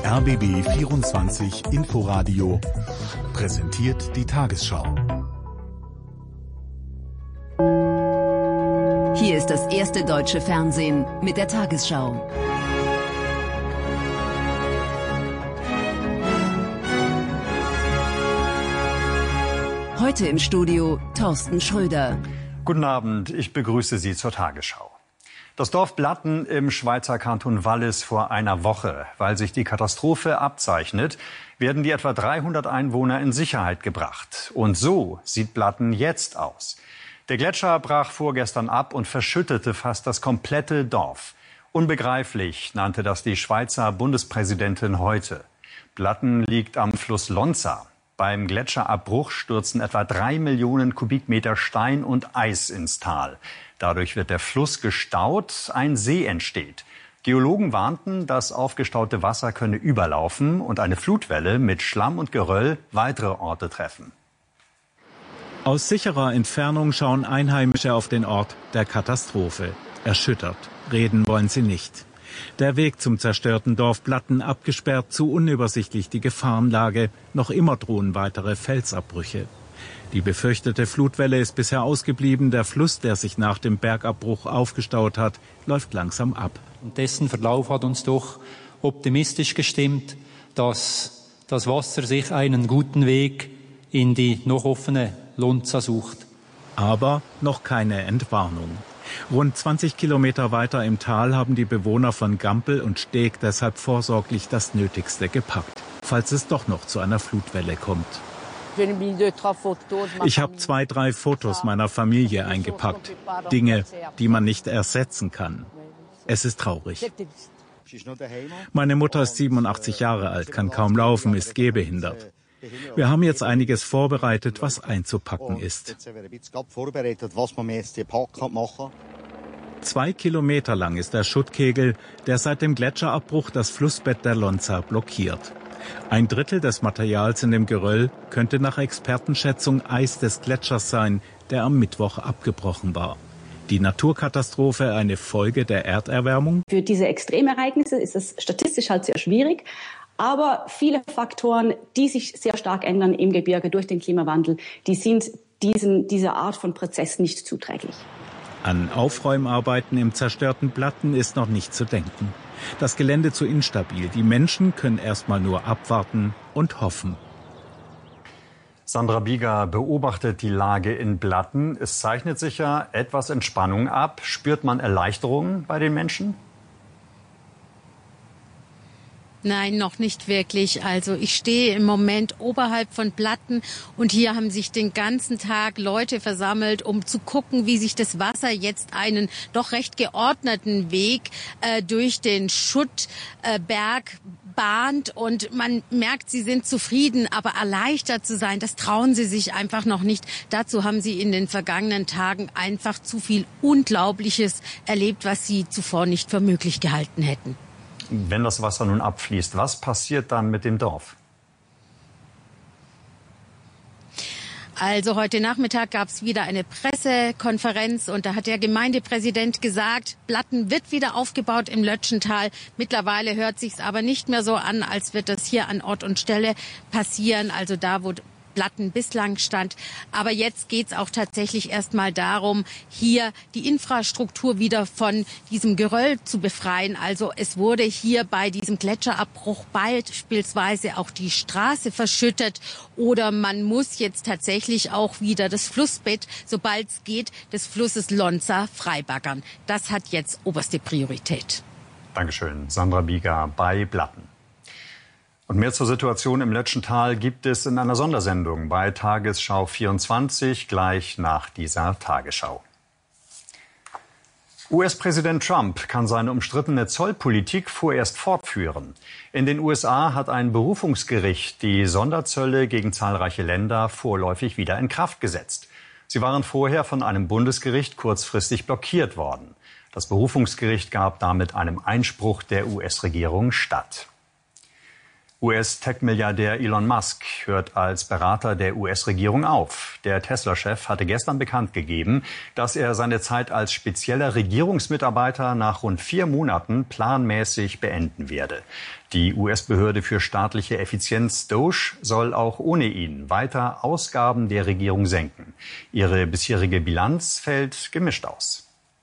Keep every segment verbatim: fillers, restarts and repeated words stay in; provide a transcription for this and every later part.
R B B vierundzwanzig Inforadio präsentiert die Tagesschau. Hier ist das erste deutsche Fernsehen mit der Tagesschau. Heute im Studio Thorsten Schröder. Guten Abend, ich begrüße Sie zur Tagesschau. Das Dorf Blatten im Schweizer Kanton Wallis vor einer Woche. Weil sich die Katastrophe abzeichnet, werden die etwa dreihundert Einwohner in Sicherheit gebracht. Und so sieht Blatten jetzt aus. Der Gletscher brach vorgestern ab und verschüttete fast das komplette Dorf. Unbegreiflich nannte das die Schweizer Bundespräsidentin heute. Blatten liegt am Fluss Lonza. Beim Gletscherabbruch stürzen etwa drei Millionen Kubikmeter Stein und Eis ins Tal. Dadurch wird der Fluss gestaut, ein See entsteht. Geologen warnten, das aufgestaute Wasser könne überlaufen und eine Flutwelle mit Schlamm und Geröll weitere Orte treffen. Aus sicherer Entfernung schauen Einheimische auf den Ort der Katastrophe. Erschüttert. Reden wollen sie nicht. Der Weg zum zerstörten Dorf Blatten abgesperrt, zu unübersichtlich die Gefahrenlage. Noch immer drohen weitere Felsabbrüche. Die befürchtete Flutwelle ist bisher ausgeblieben. Der Fluss, der sich nach dem Bergabbruch aufgestaut hat, läuft langsam ab. Und dessen Verlauf hat uns doch optimistisch gestimmt, dass das Wasser sich einen guten Weg in die noch offene Lonza sucht. Aber noch keine Entwarnung. Rund zwanzig Kilometer weiter im Tal haben die Bewohner von Gampel und Steg deshalb vorsorglich das Nötigste gepackt, falls es doch noch zu einer Flutwelle kommt. Ich habe zwei, drei Fotos meiner Familie eingepackt. Dinge, die man nicht ersetzen kann. Es ist traurig. Meine Mutter ist siebenundachtzig Jahre alt, kann kaum laufen, ist gehbehindert. Wir haben jetzt einiges vorbereitet, was einzupacken ist. Zwei Kilometer lang ist der Schuttkegel, der seit dem Gletscherabbruch das Flussbett der Lonza blockiert. Ein Drittel des Materials in dem Geröll könnte nach Expertenschätzung Eis des Gletschers sein, der am Mittwoch abgebrochen war. Die Naturkatastrophe eine Folge der Erderwärmung? Für diese Extremereignisse ist es statistisch halt sehr schwierig. Aber viele Faktoren, die sich sehr stark ändern im Gebirge durch den Klimawandel, die sind diesen, dieser Art von Prozess nicht zuträglich. An Aufräumarbeiten im zerstörten Blatten ist noch nicht zu denken. Das Gelände zu instabil. Die Menschen können erstmal nur abwarten und hoffen. Sandra Bieger beobachtet die Lage in Blatten. Es zeichnet sich ja etwas Entspannung ab. Spürt man Erleichterung bei den Menschen? Nein, noch nicht wirklich. Also ich stehe im Moment oberhalb von Blatten und hier haben sich den ganzen Tag Leute versammelt, um zu gucken, wie sich das Wasser jetzt einen doch recht geordneten Weg äh, durch den Schuttberg äh, bahnt. Und man merkt, sie sind zufrieden, aber erleichtert zu sein, das trauen sie sich einfach noch nicht. Dazu haben sie in den vergangenen Tagen einfach zu viel Unglaubliches erlebt, was sie zuvor nicht für möglich gehalten hätten. Wenn das Wasser nun abfließt, was passiert dann mit dem Dorf? Also heute Nachmittag gab es wieder eine Pressekonferenz und da hat der Gemeindepräsident gesagt, Blatten wird wieder aufgebaut im Lötschental. Mittlerweile hört sich's aber nicht mehr so an, als wird das hier an Ort und Stelle passieren. Also da, wo Blatten bislang stand. Aber jetzt geht es auch tatsächlich erstmal darum, hier die Infrastruktur wieder von diesem Geröll zu befreien. Also es wurde hier bei diesem Gletscherabbruch beispielsweise auch die Straße verschüttet oder man muss jetzt tatsächlich auch wieder das Flussbett, sobald es geht, des Flusses Lonza freibaggern. Das hat jetzt oberste Priorität. Dankeschön, Sandra Bieger bei Blatten. Und mehr zur Situation im Lötschental gibt es in einer Sondersendung bei Tagesschau vierundzwanzig, gleich nach dieser Tagesschau. U S-Präsident Trump kann seine umstrittene Zollpolitik vorerst fortführen. In den U S A hat ein Berufungsgericht die Sonderzölle gegen zahlreiche Länder vorläufig wieder in Kraft gesetzt. Sie waren vorher von einem Bundesgericht kurzfristig blockiert worden. Das Berufungsgericht gab damit einem Einspruch der U S-Regierung statt. U S-Tech-Milliardär Elon Musk hört als Berater der U S-Regierung auf. Der Tesla-Chef hatte gestern bekannt gegeben, dass er seine Zeit als spezieller Regierungsmitarbeiter nach rund vier Monaten planmäßig beenden werde. Die U S-Behörde für staatliche Effizienz Doge soll auch ohne ihn weiter Ausgaben der Regierung senken. Ihre bisherige Bilanz fällt gemischt aus.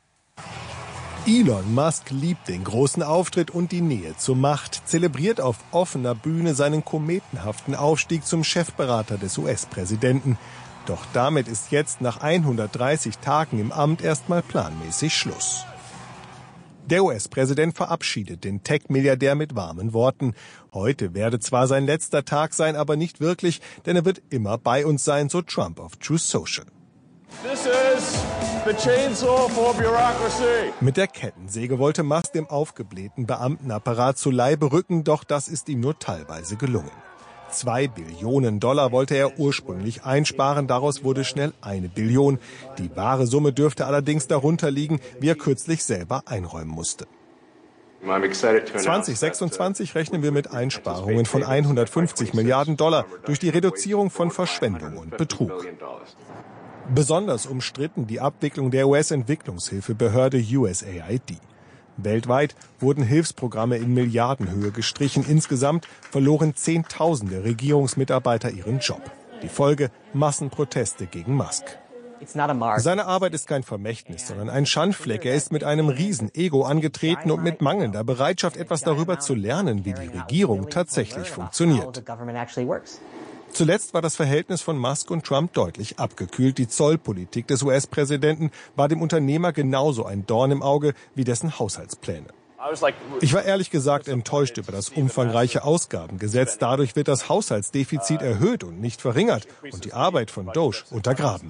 Elon Musk liebt den großen Auftritt und die Nähe zur Macht, zelebriert auf offener Bühne seinen kometenhaften Aufstieg zum Chefberater des U S-Präsidenten. Doch damit ist jetzt nach hundertdreißig Tagen im Amt erstmal planmäßig Schluss. Der U S-Präsident verabschiedet den Tech-Milliardär mit warmen Worten. Heute werde zwar sein letzter Tag sein, aber nicht wirklich, denn er wird immer bei uns sein, so Trump auf Truth Social. This is the chainsaw for bureaucracy. Mit der Kettensäge wollte Musk dem aufgeblähten Beamtenapparat zu Leibe rücken, doch das ist ihm nur teilweise gelungen. Zwei Billionen Dollar wollte er ursprünglich einsparen, daraus wurde schnell eine Billion. Die wahre Summe dürfte allerdings darunter liegen, wie er kürzlich selber einräumen musste. zwanzig sechsundzwanzig rechnen wir mit Einsparungen von hundertfünfzig Milliarden Dollar durch die Reduzierung von Verschwendung und Betrug. Besonders umstritten die Abwicklung der U S-Entwicklungshilfebehörde U S A I D. Weltweit wurden Hilfsprogramme in Milliardenhöhe gestrichen. Insgesamt verloren Zehntausende Regierungsmitarbeiter ihren Job. Die Folge: Massenproteste gegen Musk. Seine Arbeit ist kein Vermächtnis, sondern ein Schandfleck. Er ist mit einem Riesen-Ego angetreten und mit mangelnder Bereitschaft, etwas darüber zu lernen, wie die Regierung tatsächlich funktioniert. Zuletzt war das Verhältnis von Musk und Trump deutlich abgekühlt. Die Zollpolitik des U S-Präsidenten war dem Unternehmer genauso ein Dorn im Auge wie dessen Haushaltspläne. Ich war ehrlich gesagt enttäuscht über das umfangreiche Ausgabengesetz. Dadurch wird das Haushaltsdefizit erhöht und nicht verringert und die Arbeit von Doge untergraben.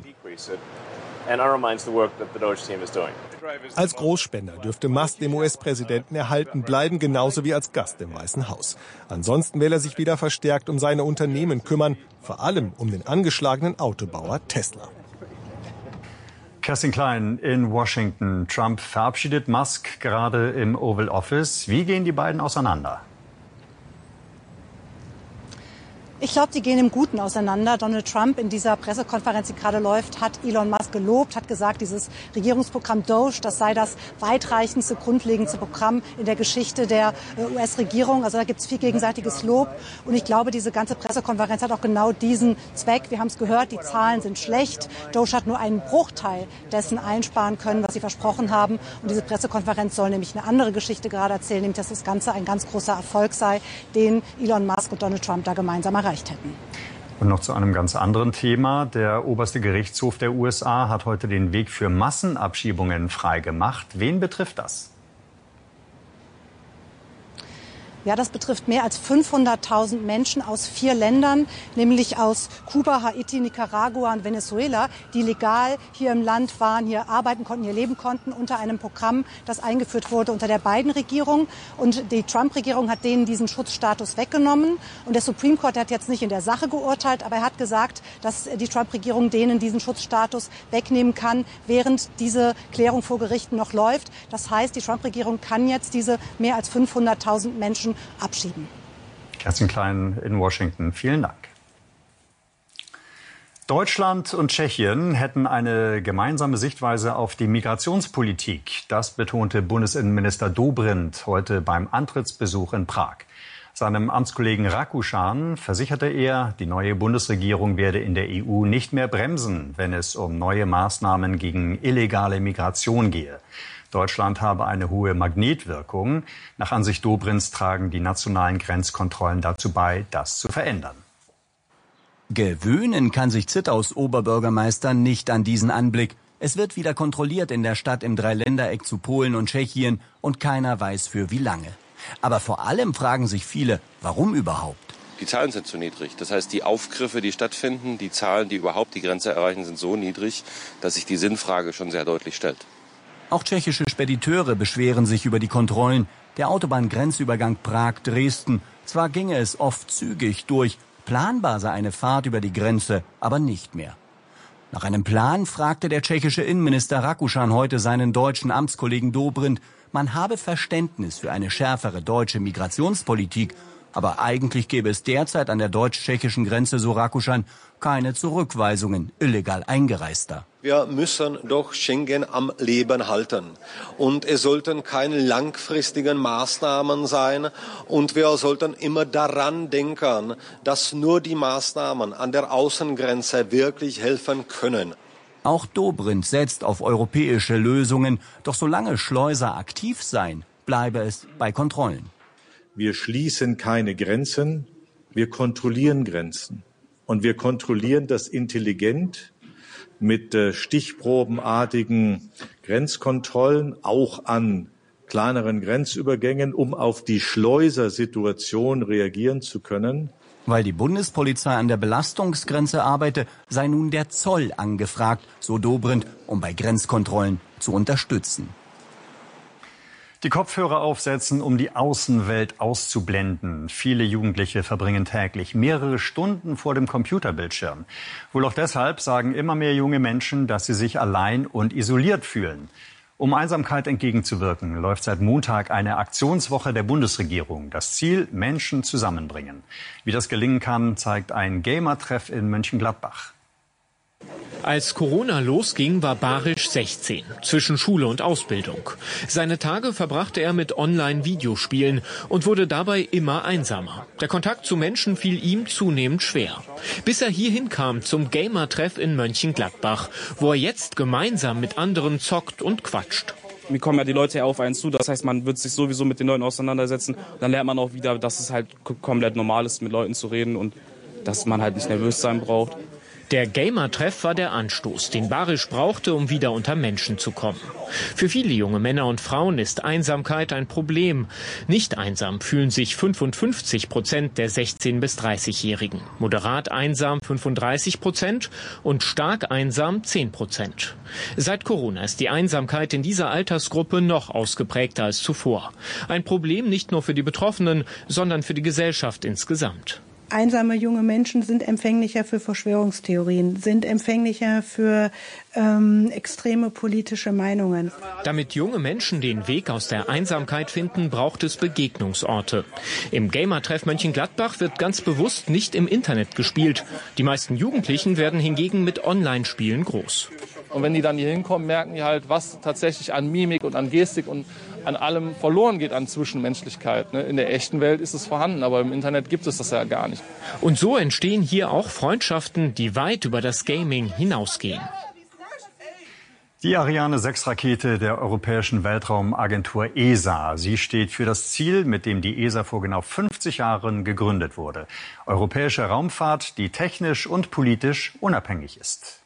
Als Großspender dürfte Musk dem U S-Präsidenten erhalten bleiben, genauso wie als Gast im Weißen Haus. Ansonsten will er sich wieder verstärkt um seine Unternehmen kümmern, vor allem um den angeschlagenen Autobauer Tesla. Kerstin Klein in Washington. Trump verabschiedet Musk gerade im Oval Office. Wie gehen die beiden auseinander? Ich glaube, die gehen im Guten auseinander. Donald Trump in dieser Pressekonferenz, die gerade läuft, hat Elon Musk gelobt, hat gesagt, dieses Regierungsprogramm Doge, das sei das weitreichendste, grundlegendste Programm in der Geschichte der U S-Regierung. Also da gibt es viel gegenseitiges Lob. Und ich glaube, diese ganze Pressekonferenz hat auch genau diesen Zweck. Wir haben es gehört, die Zahlen sind schlecht. Doge hat nur einen Bruchteil dessen einsparen können, was sie versprochen haben. Und diese Pressekonferenz soll nämlich eine andere Geschichte gerade erzählen, nämlich dass das Ganze ein ganz großer Erfolg sei, den Elon Musk und Donald Trump da gemeinsam erreicht hätten. Und noch zu einem ganz anderen Thema. Der oberste Gerichtshof der U S A hat heute den Weg für Massenabschiebungen freigemacht. Wen betrifft das? Ja, das betrifft mehr als fünfhunderttausend Menschen aus vier Ländern, nämlich aus Kuba, Haiti, Nicaragua und Venezuela, die legal hier im Land waren, hier arbeiten konnten, hier leben konnten, unter einem Programm, das eingeführt wurde unter der Biden-Regierung. Und die Trump-Regierung hat denen diesen Schutzstatus weggenommen. Und der Supreme Court hat jetzt nicht in der Sache geurteilt, aber er hat gesagt, dass die Trump-Regierung denen diesen Schutzstatus wegnehmen kann, während diese Klärung vor Gerichten noch läuft. Das heißt, die Trump-Regierung kann jetzt diese mehr als fünfhunderttausend Menschen abschieben. Kerstin Klein in Washington, vielen Dank. Deutschland und Tschechien hätten eine gemeinsame Sichtweise auf die Migrationspolitik. Das betonte Bundesinnenminister Dobrindt heute beim Antrittsbesuch in Prag. Seinem Amtskollegen Rakuschan versicherte er, die neue Bundesregierung werde in der E U nicht mehr bremsen, wenn es um neue Maßnahmen gegen illegale Migration gehe. Deutschland habe eine hohe Magnetwirkung. Nach Ansicht Dobrindts tragen die nationalen Grenzkontrollen dazu bei, das zu verändern. Gewöhnen kann sich Zittaus Oberbürgermeister nicht an diesen Anblick. Es wird wieder kontrolliert in der Stadt im Dreiländereck zu Polen und Tschechien und keiner weiß für wie lange. Aber vor allem fragen sich viele, warum überhaupt? Die Zahlen sind zu niedrig. Das heißt, die Aufgriffe, die stattfinden, die Zahlen, die überhaupt die Grenze erreichen, sind so niedrig, dass sich die Sinnfrage schon sehr deutlich stellt. Auch tschechische Spediteure beschweren sich über die Kontrollen. Der Autobahngrenzübergang Prag-Dresden. Zwar ginge es oft zügig durch, planbar sei eine Fahrt über die Grenze, aber nicht mehr. Nach einem Plan fragte der tschechische Innenminister Rakuschan heute seinen deutschen Amtskollegen Dobrindt, man habe Verständnis für eine schärfere deutsche Migrationspolitik, Aber eigentlich gäbe es derzeit an der deutsch-tschechischen Grenze, so Rakuschan, keine Zurückweisungen illegal Eingereister. Wir müssen doch Schengen am Leben halten. Und es sollten keine langfristigen Maßnahmen sein. Und wir sollten immer daran denken, dass nur die Maßnahmen an der Außengrenze wirklich helfen können. Auch Dobrindt setzt auf europäische Lösungen. Doch solange Schleuser aktiv seien, bleibe es bei Kontrollen. Wir schließen keine Grenzen, wir kontrollieren Grenzen. Und wir kontrollieren das intelligent mit äh, stichprobenartigen Grenzkontrollen, auch an kleineren Grenzübergängen, um auf die Schleusersituation reagieren zu können. Weil die Bundespolizei an der Belastungsgrenze arbeite, sei nun der Zoll angefragt, so Dobrindt, um bei Grenzkontrollen zu unterstützen. Die Kopfhörer aufsetzen, um die Außenwelt auszublenden. Viele Jugendliche verbringen täglich mehrere Stunden vor dem Computerbildschirm. Wohl auch deshalb sagen immer mehr junge Menschen, dass sie sich allein und isoliert fühlen. Um Einsamkeit entgegenzuwirken, läuft seit Montag eine Aktionswoche der Bundesregierung. Das Ziel, Menschen zusammenbringen. Wie das gelingen kann, zeigt ein Gamer-Treff in Mönchengladbach. Als Corona losging, war Barisch sechzehn, zwischen Schule und Ausbildung. Seine Tage verbrachte er mit Online-Videospielen und wurde dabei immer einsamer. Der Kontakt zu Menschen fiel ihm zunehmend schwer. Bis er hierhin kam zum Gamer-Treff in Mönchengladbach, wo er jetzt gemeinsam mit anderen zockt und quatscht. Mir kommen ja die Leute auf einen zu, das heißt, man wird sich sowieso mit den Leuten auseinandersetzen. Dann lernt man auch wieder, dass es halt komplett normal ist, mit Leuten zu reden und dass man halt nicht nervös sein braucht. Der Gamer-Treff war der Anstoß, den Barisch brauchte, um wieder unter Menschen zu kommen. Für viele junge Männer und Frauen ist Einsamkeit ein Problem. Nicht einsam fühlen sich fünfundfünfzig Prozent der sechzehn- bis dreißigjährigen. Moderat einsam fünfunddreißig Prozent und stark einsam zehn Prozent. Seit Corona ist die Einsamkeit in dieser Altersgruppe noch ausgeprägter als zuvor. Ein Problem nicht nur für die Betroffenen, sondern für die Gesellschaft insgesamt. Einsame junge Menschen sind empfänglicher für Verschwörungstheorien, sind empfänglicher für ähm, extreme politische Meinungen. Damit junge Menschen den Weg aus der Einsamkeit finden, braucht es Begegnungsorte. Im Gamer-Treff Mönchengladbach wird ganz bewusst nicht im Internet gespielt. Die meisten Jugendlichen werden hingegen mit Online-Spielen groß. Und wenn die dann hier hinkommen, merken die halt, was tatsächlich an Mimik und an Gestik und an allem verloren geht an Zwischenmenschlichkeit. In der echten Welt ist es vorhanden, aber im Internet gibt es das ja gar nicht. Und so entstehen hier auch Freundschaften, die weit über das Gaming hinausgehen. Die Ariane sechs Rakete der Europäischen Weltraumagentur E S A. Sie steht für das Ziel, mit dem die E S A vor genau fünfzig Jahren gegründet wurde. Europäische Raumfahrt, die technisch und politisch unabhängig ist.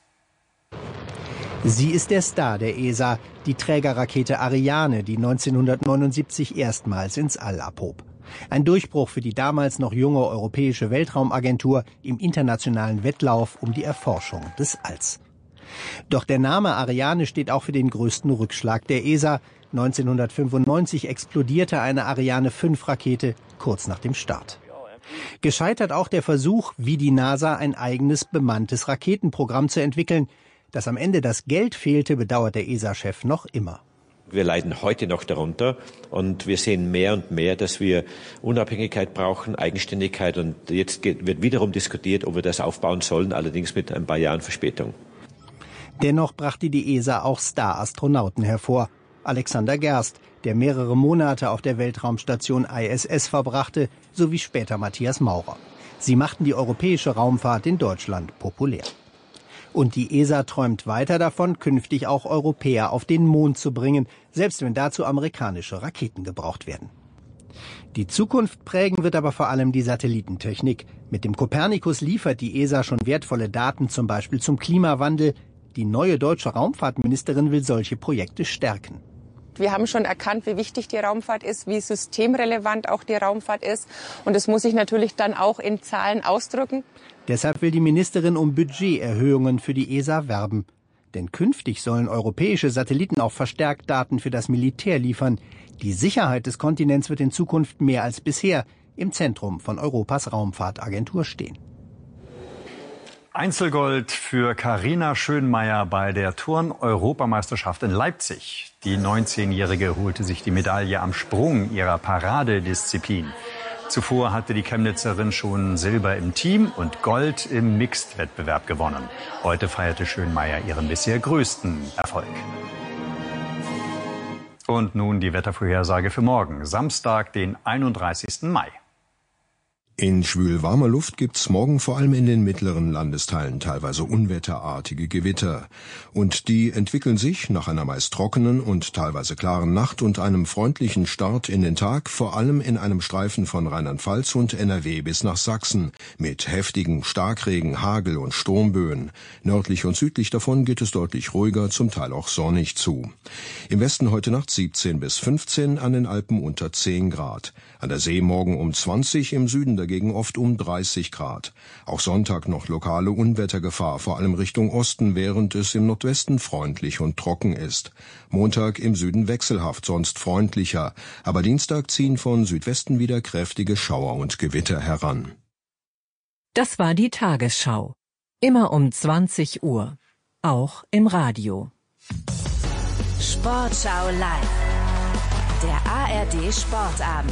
Sie ist der Star der E S A, die Trägerrakete Ariane, die neunzehnhundertneunundsiebzig erstmals ins All abhob. Ein Durchbruch für die damals noch junge Europäische Weltraumagentur im internationalen Wettlauf um die Erforschung des Alls. Doch der Name Ariane steht auch für den größten Rückschlag der E S A. neunzehnhundertfünfundneunzig explodierte eine Ariane fünf Rakete kurz nach dem Start. Gescheitert auch der Versuch, wie die NASA ein eigenes bemanntes Raketenprogramm zu entwickeln. Dass am Ende das Geld fehlte, bedauert der E S A-Chef noch immer. Wir leiden heute noch darunter und wir sehen mehr und mehr, dass wir Unabhängigkeit brauchen, Eigenständigkeit. Und jetzt wird wiederum diskutiert, ob wir das aufbauen sollen, allerdings mit ein paar Jahren Verspätung. Dennoch brachte die E S A auch Star-Astronauten hervor. Alexander Gerst, der mehrere Monate auf der Weltraumstation I S S verbrachte, sowie später Matthias Maurer. Sie machten die europäische Raumfahrt in Deutschland populär. Und die E S A träumt weiter davon, künftig auch Europäer auf den Mond zu bringen, selbst wenn dazu amerikanische Raketen gebraucht werden. Die Zukunft prägen wird aber vor allem die Satellitentechnik. Mit dem Copernicus liefert die E S A schon wertvolle Daten, zum Beispiel zum Klimawandel. Die neue deutsche Raumfahrtministerin will solche Projekte stärken. Wir haben schon erkannt, wie wichtig die Raumfahrt ist, wie systemrelevant auch die Raumfahrt ist. Und das muss sich natürlich dann auch in Zahlen ausdrücken. Deshalb will die Ministerin um Budgeterhöhungen für die E S A werben. Denn künftig sollen europäische Satelliten auch verstärkt Daten für das Militär liefern. Die Sicherheit des Kontinents wird in Zukunft mehr als bisher im Zentrum von Europas Raumfahrtagentur stehen. Einzelgold für Carina Schönmeier bei der Turn-Europameisterschaft in Leipzig. Die neunzehnjährige holte sich die Medaille am Sprung ihrer Paradedisziplin. Zuvor hatte die Chemnitzerin schon Silber im Team und Gold im Mixed-Wettbewerb gewonnen. Heute feierte Schönmeier ihren bisher größten Erfolg. Und nun die Wettervorhersage für morgen, Samstag, den einunddreißigsten Mai. In schwül-warmer Luft gibt's morgen vor allem in den mittleren Landesteilen teilweise unwetterartige Gewitter. Und die entwickeln sich nach einer meist trockenen und teilweise klaren Nacht und einem freundlichen Start in den Tag, vor allem in einem Streifen von Rheinland-Pfalz und N R W bis nach Sachsen, mit heftigen Starkregen, Hagel und Sturmböen. Nördlich und südlich davon geht es deutlich ruhiger, zum Teil auch sonnig zu. Im Westen heute Nacht siebzehn bis fünfzehn, an den Alpen unter zehn Grad. An der See morgen um zwanzig, im Süden dagegen oft um dreißig Grad. Auch Sonntag noch lokale Unwettergefahr, vor allem Richtung Osten, während es im Nordwesten freundlich und trocken ist. Montag im Süden wechselhaft, sonst freundlicher. Aber Dienstag ziehen von Südwesten wieder kräftige Schauer und Gewitter heran. Das war die Tagesschau. Immer um zwanzig Uhr. Auch im Radio. Sportschau live. Der A R D Sportabend.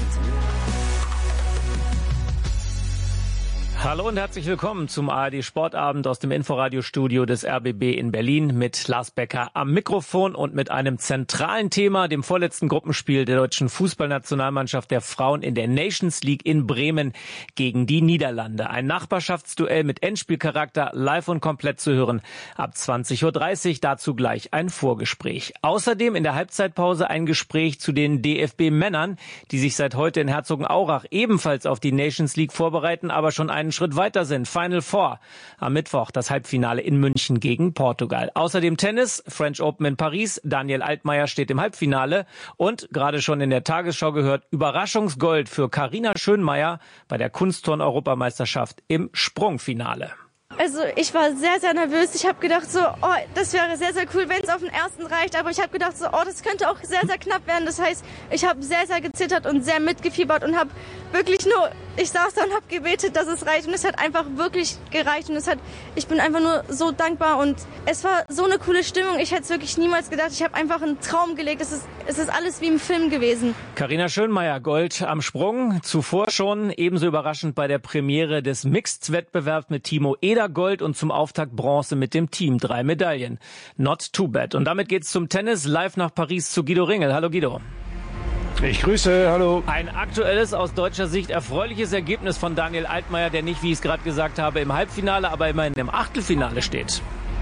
Hallo und herzlich willkommen zum A R D Sportabend aus dem Inforadio-Studio des R B B in Berlin mit Lars Becker am Mikrofon und mit einem zentralen Thema, dem vorletzten Gruppenspiel der deutschen Fußballnationalmannschaft der Frauen in der Nations League in Bremen gegen die Niederlande. Ein Nachbarschaftsduell mit Endspielcharakter, live und komplett zu hören ab zwanzig Uhr dreißig, dazu gleich ein Vorgespräch. Außerdem in der Halbzeitpause ein Gespräch zu den D F B-Männern, die sich seit heute in Herzogenaurach ebenfalls auf die Nations League vorbereiten, aber schon einen Schritt weiter sind. Final Four. Am Mittwoch das Halbfinale in München gegen Portugal. Außerdem Tennis, French Open in Paris. Daniel Altmaier steht im Halbfinale. Und gerade schon in der Tagesschau gehört, Überraschungsgold für Carina Schönmeier bei der Kunstturn-Europameisterschaft im Sprungfinale. Also ich war sehr, sehr nervös. Ich habe gedacht so, oh, das wäre sehr, sehr cool, wenn es auf den ersten reicht. Aber ich habe gedacht so, oh, das könnte auch sehr, sehr knapp werden. Das heißt, ich habe sehr, sehr gezittert und sehr mitgefiebert und habe wirklich nur, ich saß da und habe gebetet, dass es reicht. Und es hat einfach wirklich gereicht. Und es hat, ich bin einfach nur so dankbar. Und es war so eine coole Stimmung. Ich hätte es wirklich niemals gedacht. Ich habe einfach einen Traum gelegt. Es ist, es ist alles wie im Film gewesen. Carina Schönmeier, Gold am Sprung. Zuvor schon ebenso überraschend bei der Premiere des Mixed-Wettbewerbs mit Timo Eder Gold und zum Auftakt Bronze mit dem Team. Drei Medaillen. Not too bad. Und damit geht's zum Tennis. Live nach Paris zu Guido Ringel. Hallo Guido. Ich grüße, hallo. Ein aktuelles, aus deutscher Sicht erfreuliches Ergebnis von Daniel Altmaier, der nicht, wie ich es gerade gesagt habe, im Halbfinale, aber immerhin im Achtelfinale steht.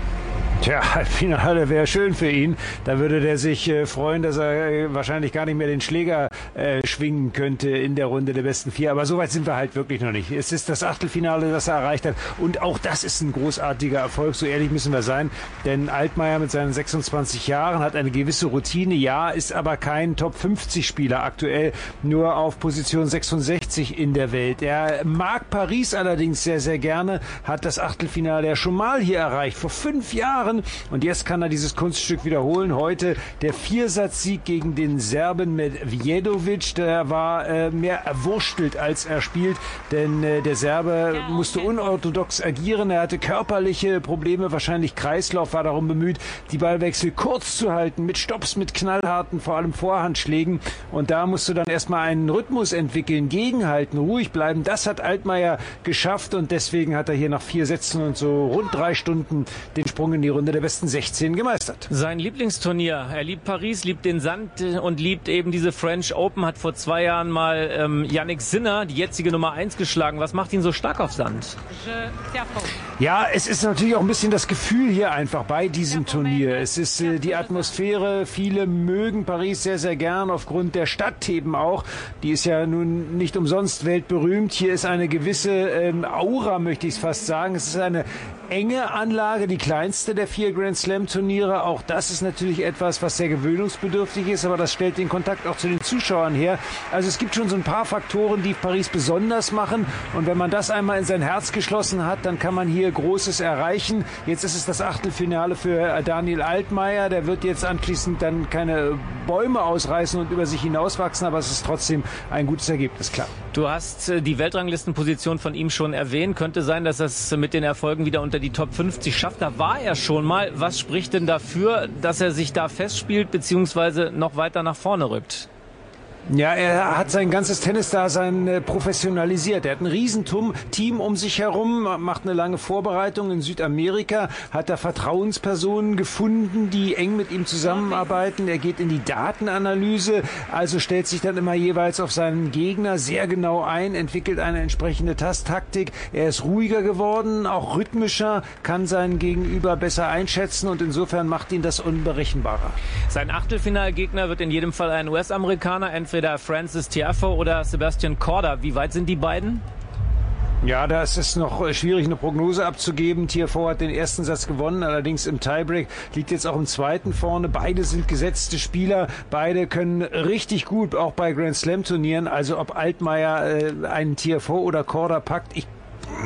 Tja, Halbfinale wäre schön für ihn. Da würde der sich äh, freuen, dass er äh, wahrscheinlich gar nicht mehr den Schläger äh, schwingen könnte in der Runde der besten vier. Aber so weit sind wir halt wirklich noch nicht. Es ist das Achtelfinale, das er erreicht hat. Und auch das ist ein großartiger Erfolg. So ehrlich müssen wir sein. Denn Altmaier mit seinen sechsundzwanzig Jahren hat eine gewisse Routine. Ja, ist aber kein Top fünfzig Spieler. Aktuell nur auf Position sechsundsechzig in der Welt. Er mag Paris allerdings sehr, sehr gerne. Hat das Achtelfinale ja schon mal hier erreicht. Vor fünf Jahren. Und jetzt kann er dieses Kunststück wiederholen. Heute der Viersatzsieg gegen den Serben Medvedovic. Der war äh, mehr erwurstelt, als er spielt. Denn äh, der Serbe musste unorthodox agieren. Er hatte körperliche Probleme, wahrscheinlich Kreislauf, war darum bemüht, die Ballwechsel kurz zu halten. Mit Stopps, mit knallharten, vor allem Vorhandschlägen. Und da musst du dann erstmal einen Rhythmus entwickeln, gegenhalten, ruhig bleiben. Das hat Altmaier geschafft. Und deswegen hat er hier nach vier Sätzen und so rund drei Stunden den Sprung in die Runde der besten sechzehn gemeistert. Sein Lieblingsturnier. Er liebt Paris, liebt den Sand und liebt eben diese French Open. Hat vor zwei Jahren mal ähm, Jannik Sinner, die jetzige Nummer eins, geschlagen. Was macht ihn so stark auf Sand? Ja, es ist natürlich auch ein bisschen das Gefühl hier einfach bei diesem Turnier. Es ist äh, die Atmosphäre. Viele mögen Paris sehr, sehr gern aufgrund der Stadt eben auch. Die ist ja nun nicht umsonst weltberühmt. Hier ist eine gewisse ähm, Aura, möchte ich es fast sagen. Es ist eine enge Anlage, die kleinste der vier Grand Slam Turniere. Auch das ist natürlich etwas, was sehr gewöhnungsbedürftig ist, aber das stellt den Kontakt auch zu den Zuschauern her. Also es gibt schon so ein paar Faktoren, die Paris besonders machen. Und wenn man das einmal in sein Herz geschlossen hat, dann kann man hier Großes erreichen. Jetzt ist es das Achtelfinale für Daniel Altmaier. Der wird jetzt anschließend dann keine Bäume ausreißen und über sich hinauswachsen, aber es ist trotzdem ein gutes Ergebnis, klar. Du hast die Weltranglistenposition von ihm schon erwähnt. Könnte sein, dass er es mit den Erfolgen wieder unter die Top fünfzig schafft. Da war er schon mal. Was spricht denn dafür, dass er sich da festspielt bzw. noch weiter nach vorne rückt? Ja, er hat sein ganzes Tennisdasein äh, professionalisiert. Er hat ein Riesenteam um sich herum, macht eine lange Vorbereitung in Südamerika, hat da Vertrauenspersonen gefunden, die eng mit ihm zusammenarbeiten. Er geht in die Datenanalyse, also stellt sich dann immer jeweils auf seinen Gegner sehr genau ein, entwickelt eine entsprechende Tasttaktik. Er ist ruhiger geworden, auch rhythmischer, kann seinen Gegenüber besser einschätzen und insofern macht ihn das unberechenbarer. Sein Achtelfinalgegner wird in jedem Fall ein U S-Amerikaner, entweder Francis Tiafoe oder Sebastian Korda. Wie weit sind die beiden? Ja, da ist es noch schwierig, eine Prognose abzugeben. Tiafoe hat den ersten Satz gewonnen, allerdings im Tiebreak, liegt jetzt auch im zweiten vorne. Beide sind gesetzte Spieler, beide können richtig gut, auch bei Grand Slam Turnieren. Also ob Altmaier äh, einen Tiafoe oder Korda packt, ich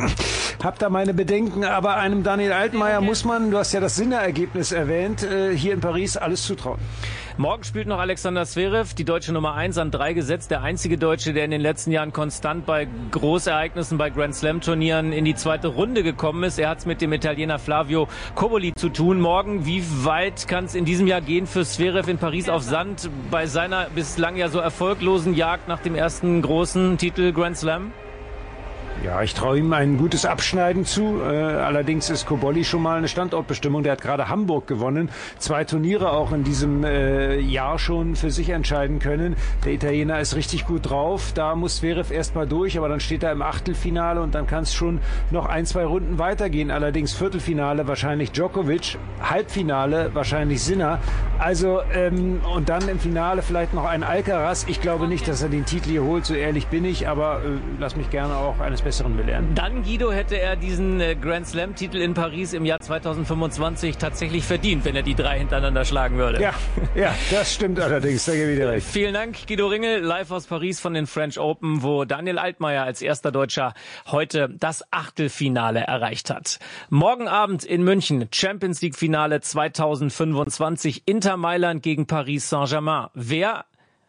hab da meine Bedenken, aber einem Daniel Altmaier muss man, du hast ja das Sinner-Ergebnis erwähnt, äh, hier in Paris alles zutrauen. Morgen spielt noch Alexander Zverev, die deutsche Nummer eins, an drei gesetzt. Der einzige Deutsche, der in den letzten Jahren konstant bei Großereignissen, bei Grand Slam Turnieren in die zweite Runde gekommen ist. Er hat es mit dem Italiener Flavio Cobolli zu tun. Morgen, wie weit kann es in diesem Jahr gehen für Zverev in Paris auf Sand bei seiner bislang ja so erfolglosen Jagd nach dem ersten großen Titel Grand Slam? Ja, ich traue ihm ein gutes Abschneiden zu. Äh, allerdings ist Cobolli schon mal eine Standortbestimmung. Der hat gerade Hamburg gewonnen. Zwei Turniere auch in diesem äh, Jahr schon für sich entscheiden können. Der Italiener ist richtig gut drauf. Da muss Zverev erst mal durch, aber dann steht er im Achtelfinale und dann kann es schon noch ein, zwei Runden weitergehen. Allerdings Viertelfinale wahrscheinlich Djokovic, Halbfinale wahrscheinlich Sinner. Also ähm, und dann im Finale vielleicht noch ein Alcaraz. Ich glaube nicht, dass er den Titel hier holt, so ehrlich bin ich, aber äh, lass mich gerne auch eines Besseren belehren. Dann, Guido, hätte er diesen äh, Grand Slam-Titel in Paris im Jahr zweitausendfünfundzwanzig tatsächlich verdient, wenn er die drei hintereinander schlagen würde. Ja, ja, das stimmt allerdings, da gebe ich dir recht. Vielen Dank, Guido Ringel, live aus Paris von den French Open, wo Daniel Altmaier als erster Deutscher heute das Achtelfinale erreicht hat. Morgen Abend in München, Champions League Finale zweitausendfünfundzwanzig, Inter Mailand gegen Paris Saint-Germain. Wer,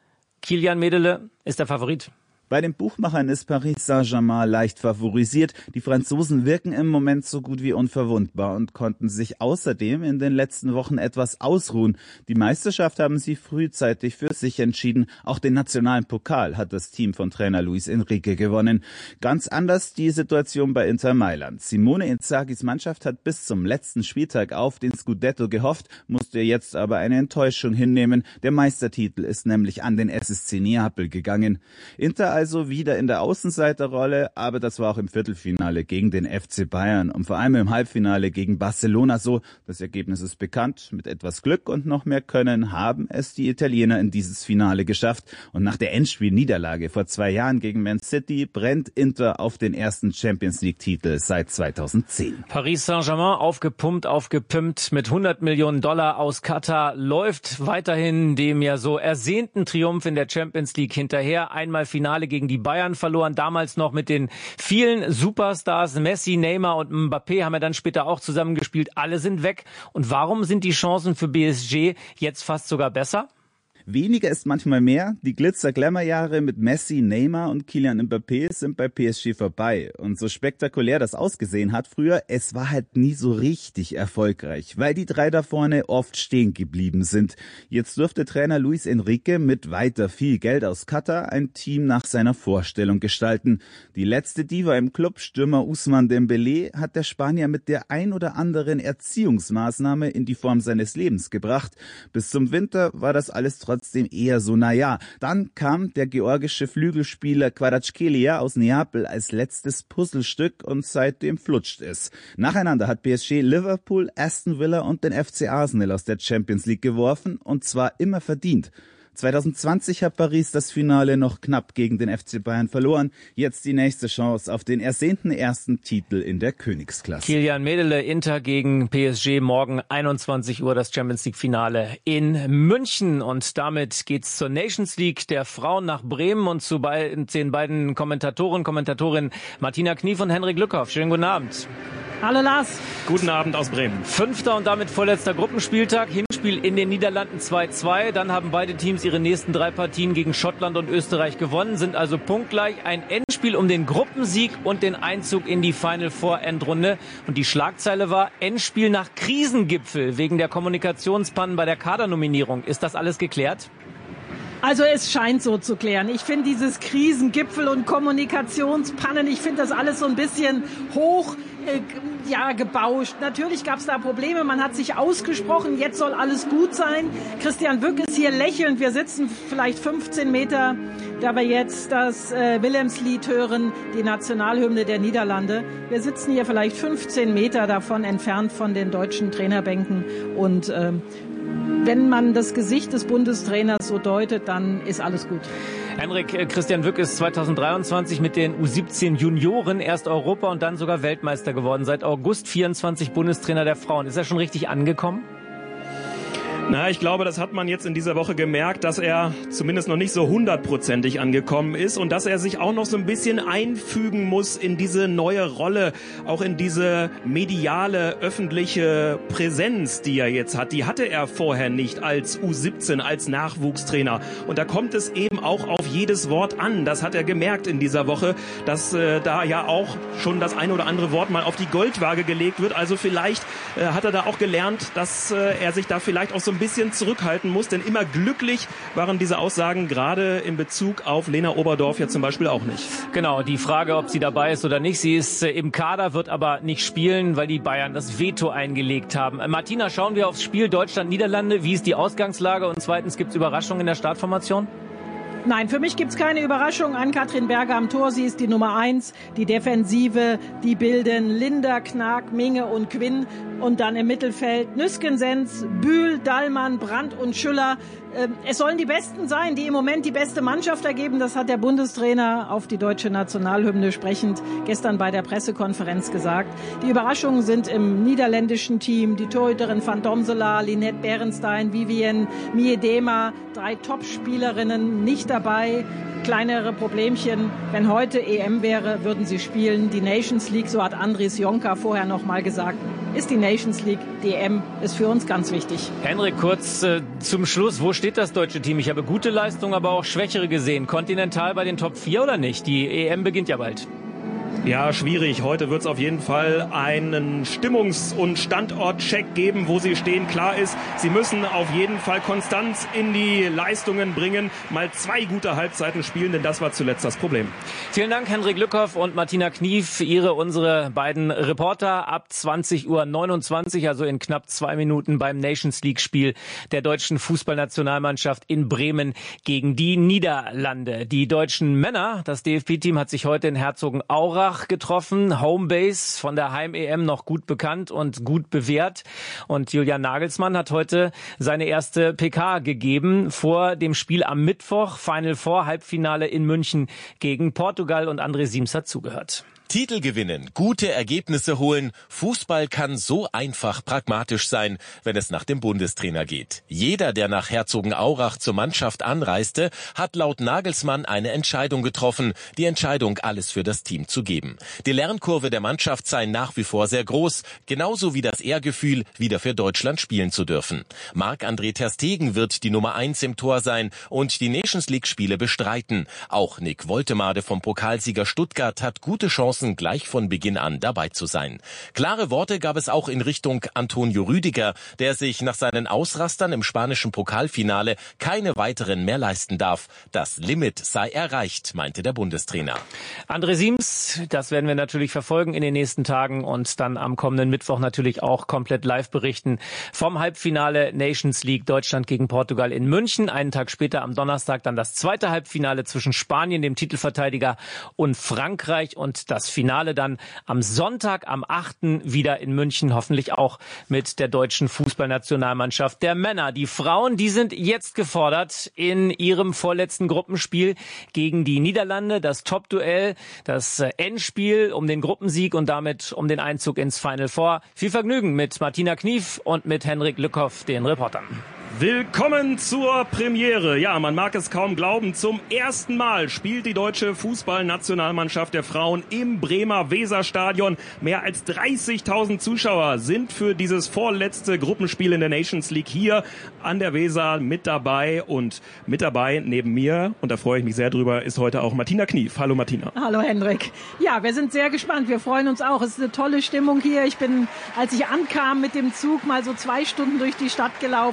Kilian Medele, ist der Favorit? Bei den Buchmachern ist Paris Saint-Germain leicht favorisiert. Die Franzosen wirken im Moment so gut wie unverwundbar und konnten sich außerdem in den letzten Wochen etwas ausruhen. Die Meisterschaft haben sie frühzeitig für sich entschieden. Auch den nationalen Pokal hat das Team von Trainer Luis Enrique gewonnen. Ganz anders die Situation bei Inter Mailand. Simone Inzagis Mannschaft hat bis zum letzten Spieltag auf den Scudetto gehofft, musste jetzt aber eine Enttäuschung hinnehmen. Der Meistertitel ist nämlich an den S S C Neapel gegangen. Inter also wieder in der Außenseiterrolle, aber das war auch im Viertelfinale gegen den F C Bayern und vor allem im Halbfinale gegen Barcelona so. Das Ergebnis ist bekannt. Mit etwas Glück und noch mehr Können haben es die Italiener in dieses Finale geschafft. Und nach der Endspielniederlage vor zwei Jahren gegen Man City brennt Inter auf den ersten Champions League-Titel seit zweitausendzehn. Paris Saint-Germain, aufgepumpt, aufgepimpt mit hundert Millionen Dollar aus Katar, läuft weiterhin dem ja so ersehnten Triumph in der Champions League hinterher. Einmal Finale gegen die Bayern verloren, damals noch mit den vielen Superstars, Messi, Neymar und Mbappé haben ja dann später auch zusammengespielt. Alle sind weg. Und warum sind die Chancen für B S G jetzt fast sogar besser? Weniger ist manchmal mehr. Die Glitzer-Glamour-Jahre mit Messi, Neymar und Kylian Mbappé sind bei P S G vorbei. Und so spektakulär das ausgesehen hat früher, es war halt nie so richtig erfolgreich, weil die drei da vorne oft stehen geblieben sind. Jetzt durfte Trainer Luis Enrique mit weiter viel Geld aus Katar ein Team nach seiner Vorstellung gestalten. Die letzte Diva im Club, Stürmer Ousmane Dembélé, hat der Spanier mit der ein oder anderen Erziehungsmaßnahme in die Form seines Lebens gebracht. Bis zum Winter war das alles trotzdem trotzdem eher so naja. Dann kam der georgische Flügelspieler Kvaratskhelia aus Neapel als letztes Puzzlestück und seitdem flutscht es. Nacheinander hat P S G Liverpool, Aston Villa und den F C Arsenal aus der Champions League geworfen und zwar immer verdient. zwanzig zwanzig hat Paris das Finale noch knapp gegen den F C Bayern verloren. Jetzt die nächste Chance auf den ersehnten ersten Titel in der Königsklasse. Kilian Medele, Inter gegen P S G, morgen einundzwanzig Uhr das Champions League Finale in München. Und damit geht's zur Nations League der Frauen nach Bremen und zu den beiden Kommentatoren, Kommentatorinnen Martina Knief und Henrik Lückhoff. Schönen guten Abend. Hallo Lars. Guten Abend aus Bremen. Fünfter und damit vorletzter Gruppenspieltag. Hinspiel in den Niederlanden zwei zwei. Dann haben beide Teams ihre nächsten drei Partien gegen Schottland und Österreich gewonnen, sind also punktgleich. Ein Endspiel um den Gruppensieg und den Einzug in die Final Four Endrunde. Und die Schlagzeile war Endspiel nach Krisengipfel wegen der Kommunikationspannen bei der Kadernominierung. Ist das alles geklärt? Also es scheint so zu klären. Ich finde dieses Krisengipfel und Kommunikationspannen, ich finde das alles so ein bisschen hoch äh, ja, gebauscht. Natürlich gab es da Probleme, man hat sich ausgesprochen, jetzt soll alles gut sein. Christian Wück ist hier lächelnd, wir sitzen vielleicht fünfzehn Meter, da wir jetzt das äh, Wilhelmslied hören, die Nationalhymne der Niederlande. Wir sitzen hier vielleicht fünfzehn Meter davon entfernt von den deutschen Trainerbänken und äh, wenn man das Gesicht des Bundestrainers so deutet, dann ist alles gut. Henrik, Christian Wück ist zweitausenddreiundzwanzig mit den U siebzehn Junioren erst Europa- und dann sogar Weltmeister geworden. Seit August vierundzwanzig Bundestrainer der Frauen. Ist er schon richtig angekommen? Na, ich glaube, das hat man jetzt in dieser Woche gemerkt, dass er zumindest noch nicht so hundertprozentig angekommen ist und dass er sich auch noch so ein bisschen einfügen muss in diese neue Rolle, auch in diese mediale, öffentliche Präsenz, die er jetzt hat. Die hatte er vorher nicht als U siebzehn, als Nachwuchstrainer. Und da kommt es eben auch auf jedes Wort an. Das hat er gemerkt in dieser Woche, dass äh, da ja auch schon das ein oder andere Wort mal auf die Goldwaage gelegt wird. Also vielleicht äh, hat er da auch gelernt, dass äh, er sich da vielleicht auch so ein bisschen zurückhalten muss, denn immer glücklich waren diese Aussagen gerade in Bezug auf Lena Oberdorf ja zum Beispiel auch nicht. Genau, die Frage, ob sie dabei ist oder nicht. Sie ist äh, im Kader, wird aber nicht spielen, weil die Bayern das Veto eingelegt haben. Äh, Martina, schauen wir aufs Spiel Deutschland-Niederlande. Wie ist die Ausgangslage? Und zweitens, gibt es Überraschungen in der Startformation? Nein, für mich gibt's keine Überraschung. Ann-Kathrin Berger am Tor, sie ist die Nummer eins. Die Defensive, die bilden Linder, Knag, Minge und Quinn. Und dann im Mittelfeld Nüskensens, Bühl, Dallmann, Brandt und Schüller. Es sollen die Besten sein, die im Moment die beste Mannschaft ergeben. Das hat der Bundestrainer auf die deutsche Nationalhymne sprechend gestern bei der Pressekonferenz gesagt. Die Überraschungen sind im niederländischen Team. Die Torhüterin Van Domselaar, Linette Berenstein, Vivienne Miedema, drei Topspielerinnen nicht dabei. Kleinere Problemchen. Wenn heute E M wäre, würden sie spielen. Die Nations League, so hat Andries Jonker vorher noch mal gesagt, ist die Nations League. Die E M ist für uns ganz wichtig. Henrik, kurz äh, zum Schluss. Wo steht das deutsche Team? Ich habe gute Leistungen, aber auch schwächere gesehen. Kontinental bei den Top vier oder nicht? Die E M beginnt ja bald. Ja, schwierig. Heute wird es auf jeden Fall einen Stimmungs- und Standortcheck geben, wo sie stehen. Klar ist, sie müssen auf jeden Fall Konstanz in die Leistungen bringen, mal zwei gute Halbzeiten spielen, denn das war zuletzt das Problem. Vielen Dank, Henrik Lückhoff und Martina Knief, Ihre, unsere beiden Reporter ab zwanzig Uhr neunundzwanzig, also in knapp zwei Minuten beim Nations League-Spiel der deutschen Fußballnationalmannschaft in Bremen gegen die Niederlande. Die deutschen Männer, das D F B-Team hat sich heute in Herzogenaurach getroffen. Homebase von der Heim-E M noch gut bekannt und gut bewährt. Und Julian Nagelsmann hat heute seine erste P K gegeben vor dem Spiel am Mittwoch. Final Four, Halbfinale in München gegen Portugal, und André Siems hat zugehört. Titel gewinnen, gute Ergebnisse holen. Fußball kann so einfach pragmatisch sein, wenn es nach dem Bundestrainer geht. Jeder, der nach Herzogenaurach zur Mannschaft anreiste, hat laut Nagelsmann eine Entscheidung getroffen. Die Entscheidung, alles für das Team zu geben. Die Lernkurve der Mannschaft sei nach wie vor sehr groß, genauso wie das Ehrgefühl, wieder für Deutschland spielen zu dürfen. Marc-André ter Stegen wird die Nummer eins im Tor sein und die Nations League Spiele bestreiten. Auch Nick Woltemade vom Pokalsieger Stuttgart hat gute Chancen, gleich von Beginn an dabei zu sein. Klare Worte gab es auch in Richtung Antonio Rüdiger, der sich nach seinen Ausrastern im spanischen Pokalfinale keine weiteren mehr leisten darf. Das Limit sei erreicht, meinte der Bundestrainer. André Siems, das werden wir natürlich verfolgen in den nächsten Tagen und dann am kommenden Mittwoch natürlich auch komplett live berichten vom Halbfinale Nations League Deutschland gegen Portugal in München. Einen Tag später am Donnerstag dann das zweite Halbfinale zwischen Spanien, dem Titelverteidiger, und Frankreich, und das Finale dann am Sonntag, am achten wieder in München, hoffentlich auch mit der deutschen Fußballnationalmannschaft der Männer. Die Frauen, die sind jetzt gefordert in ihrem vorletzten Gruppenspiel gegen die Niederlande. Das Top-Duell, das Endspiel um den Gruppensieg und damit um den Einzug ins Final Four. Viel Vergnügen mit Martina Knief und mit Henrik Lückhoff, den Reportern. Willkommen zur Premiere. Ja, man mag es kaum glauben. Zum ersten Mal spielt die deutsche Fußballnationalmannschaft der Frauen im Bremer Weserstadion. Mehr als dreißigtausend Zuschauer sind für dieses vorletzte Gruppenspiel in der Nations League hier an der Weser mit dabei. Und mit dabei neben mir, und da freue ich mich sehr drüber, ist heute auch Martina Knief. Hallo Martina. Hallo Hendrik. Ja, wir sind sehr gespannt. Wir freuen uns auch. Es ist eine tolle Stimmung hier. Ich bin, als ich ankam mit dem Zug, mal so zwei Stunden durch die Stadt gelaufen.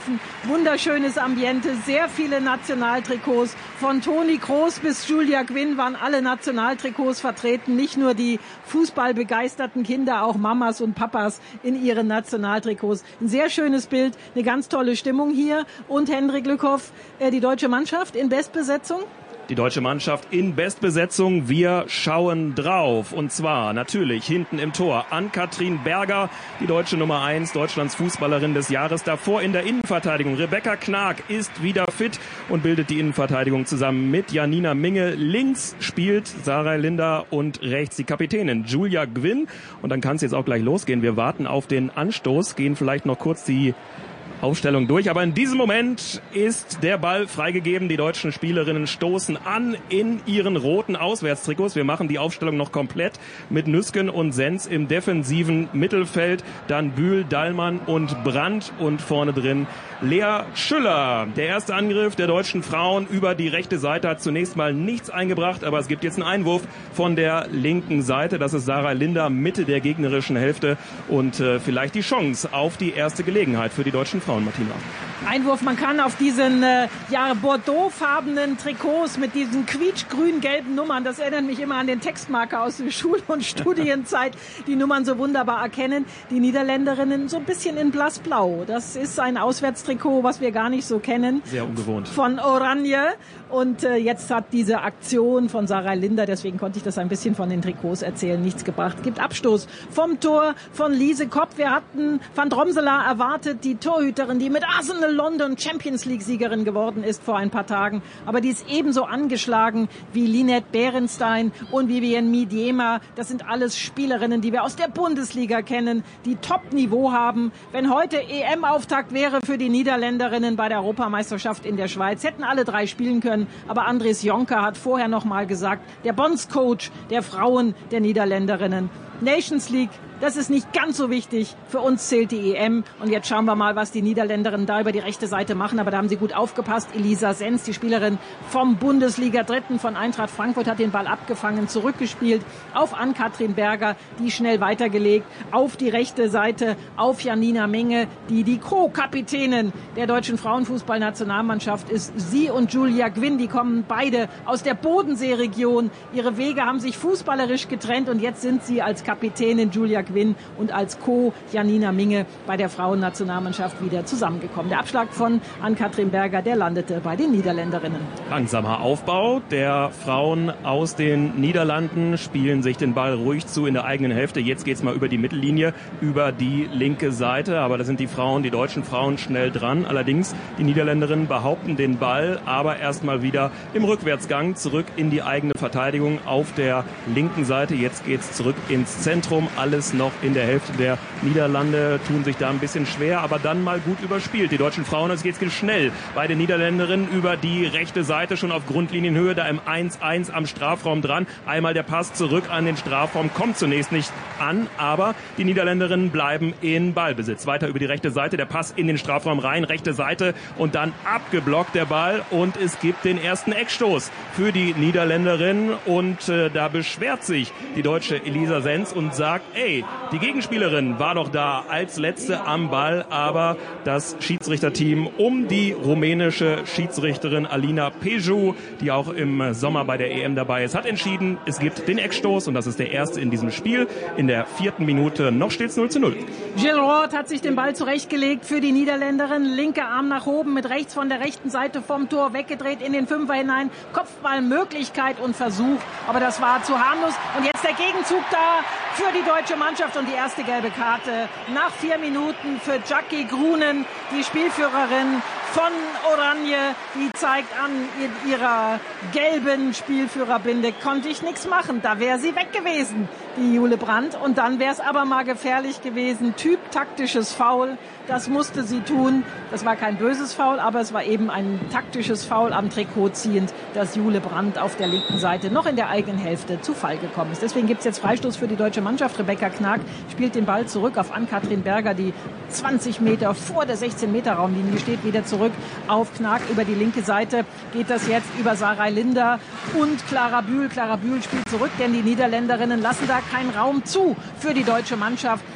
Wunderschönes Ambiente, sehr viele Nationaltrikots. Von Toni Kroos bis Julia Gwynn waren alle Nationaltrikots vertreten. Nicht nur die fußballbegeisterten Kinder, auch Mamas und Papas in ihren Nationaltrikots. Ein sehr schönes Bild, eine ganz tolle Stimmung hier. Und Hendrik Lückhoff, die deutsche Mannschaft in Bestbesetzung? Die deutsche Mannschaft in Bestbesetzung. Wir schauen drauf. Und zwar natürlich hinten im Tor Ann-Kathrin Berger, die deutsche Nummer eins, Deutschlands Fußballerin des Jahres. Davor in der Innenverteidigung Rebecca Knag ist wieder fit und bildet die Innenverteidigung zusammen mit Janina Minge. Links spielt Saray Linder und rechts die Kapitänin Julia Gwynn. Und dann kann es jetzt auch gleich losgehen. Wir warten auf den Anstoß, gehen vielleicht noch kurz die Aufstellung durch, aber in diesem Moment ist der Ball freigegeben. Die deutschen Spielerinnen stoßen an in ihren roten Auswärtstrikots. Wir machen die Aufstellung noch komplett mit Nüsken und Sens im defensiven Mittelfeld, dann Bühl, Dallmann und Brandt und vorne drin Lea Schüller. Der erste Angriff der deutschen Frauen über die rechte Seite hat zunächst mal nichts eingebracht, aber es gibt jetzt einen Einwurf von der linken Seite. Das ist Saray Linder, Mitte der gegnerischen Hälfte und äh, vielleicht die Chance auf die erste Gelegenheit für die deutschen Frauen, Martina. Einwurf, man kann auf diesen äh, ja, bordeauxfarbenen Trikots mit diesen quietschgrün-gelben Nummern, das erinnert mich immer an den Textmarker aus der Schul- und Studienzeit, die Nummern so wunderbar erkennen. Die Niederländerinnen so ein bisschen in blassblau. Das ist ein Auswärtstrikot, was wir gar nicht so kennen. Sehr ungewohnt. Von Oranje. Und äh, jetzt hat diese Aktion von Saray Linder, deswegen konnte ich das ein bisschen von den Trikots erzählen, nichts gebracht. Gibt Abstoß vom Tor von Lise Kopp. Wir hatten Van Dromselaar erwartet, die Torhüterin, die mit Arsenal London Champions League Siegerin geworden ist vor ein paar Tagen. Aber die ist ebenso angeschlagen wie Linette Berenstein und Vivienne Miedema. Das sind alles Spielerinnen, die wir aus der Bundesliga kennen, die Top-Niveau haben. Wenn heute E M-Auftakt wäre für die Niederländerinnen bei der Europameisterschaft in der Schweiz, hätten alle drei spielen können. Aber Andries Jonker hat vorher noch mal gesagt, der Bondscoach der Frauen der Niederländerinnen, Nations League, das ist nicht ganz so wichtig. Für uns zählt die E M. Und jetzt schauen wir mal, was die Niederländerinnen da über die rechte Seite machen. Aber da haben sie gut aufgepasst. Elisa Sens, die Spielerin vom Bundesliga-Dritten von Eintracht Frankfurt, hat den Ball abgefangen, zurückgespielt auf Ann-Kathrin Berger, die schnell weitergelegt auf die rechte Seite, auf Janina Minge, die die Co-Kapitänin der deutschen Frauenfußballnationalmannschaft ist. Sie und Julia Gwynn, die kommen beide aus der Bodenseeregion. Ihre Wege haben sich fußballerisch getrennt und jetzt sind sie als Kapitänin Julia Gwynn und als Co. Janina Minge bei der Frauennationalmannschaft wieder zusammengekommen. Der Abschlag von Ann-Kathrin Berger, der landete bei den Niederländerinnen. Langsamer Aufbau der Frauen aus den Niederlanden, spielen sich den Ball ruhig zu in der eigenen Hälfte. Jetzt geht's mal über die Mittellinie, über die linke Seite. Aber da sind die Frauen, die deutschen Frauen schnell dran. Allerdings, die Niederländerinnen behaupten den Ball, aber erstmal wieder im Rückwärtsgang zurück in die eigene Verteidigung auf der linken Seite. Jetzt geht's zurück ins Zentrum. Alles noch in der Hälfte der Niederlande, tun sich da ein bisschen schwer, aber dann mal gut überspielt. Die deutschen Frauen, es geht schnell bei den Niederländerinnen über die rechte Seite, schon auf Grundlinienhöhe, da im eins eins am Strafraum dran. Einmal der Pass zurück an den Strafraum, kommt zunächst nicht an, aber die Niederländerinnen bleiben in Ballbesitz. Weiter über die rechte Seite, der Pass in den Strafraum rein, rechte Seite und dann abgeblockt der Ball und es gibt den ersten Eckstoß für die Niederländerinnen und äh, da beschwert sich die deutsche Elisa Sens und sagt, ey, die Gegenspielerin war doch da als Letzte am Ball, aber das Schiedsrichterteam um die rumänische Schiedsrichterin Alina Peju, die auch im Sommer bei der E M dabei ist, hat entschieden, es gibt den Eckstoß und das ist der erste in diesem Spiel. In der vierten Minute noch steht's null zu null. Jill Roth hat sich den Ball zurechtgelegt für die Niederländerin. Linker Arm nach oben, mit rechts von der rechten Seite vom Tor weggedreht in den Fünfer hinein. Kopfballmöglichkeit und Versuch, aber das war zu harmlos. Und jetzt der Gegenzug da für die deutsche Mannschaft und die erste gelbe Karte nach vier Minuten für Jackie Grunen, die Spielführerin von Oranje, die zeigt an in ihrer gelben Spielführerbinde, konnte ich nichts machen, da wäre sie weg gewesen, die Jule Brandt. Und dann wäre es aber mal gefährlich gewesen, Typ taktisches Foul, das musste sie tun. Das war kein böses Foul, aber es war eben ein taktisches Foul am Trikot ziehend, dass Jule Brandt auf der linken Seite noch in der eigenen Hälfte zu Fall gekommen ist. Deswegen gibt es jetzt Freistoß für die deutsche Mannschaft. Rebecca Knag spielt den Ball zurück auf Ann-Kathrin Berger, die zwanzig Meter vor der sechzehn Meter Raumlinie steht, wieder zurück auf Knag über die linke Seite. Geht das jetzt über Saray Linder und Clara Bühl. Clara Bühl spielt zurück, denn die Niederländerinnen lassen da keinen Raum zu für die deutsche Mannschaft.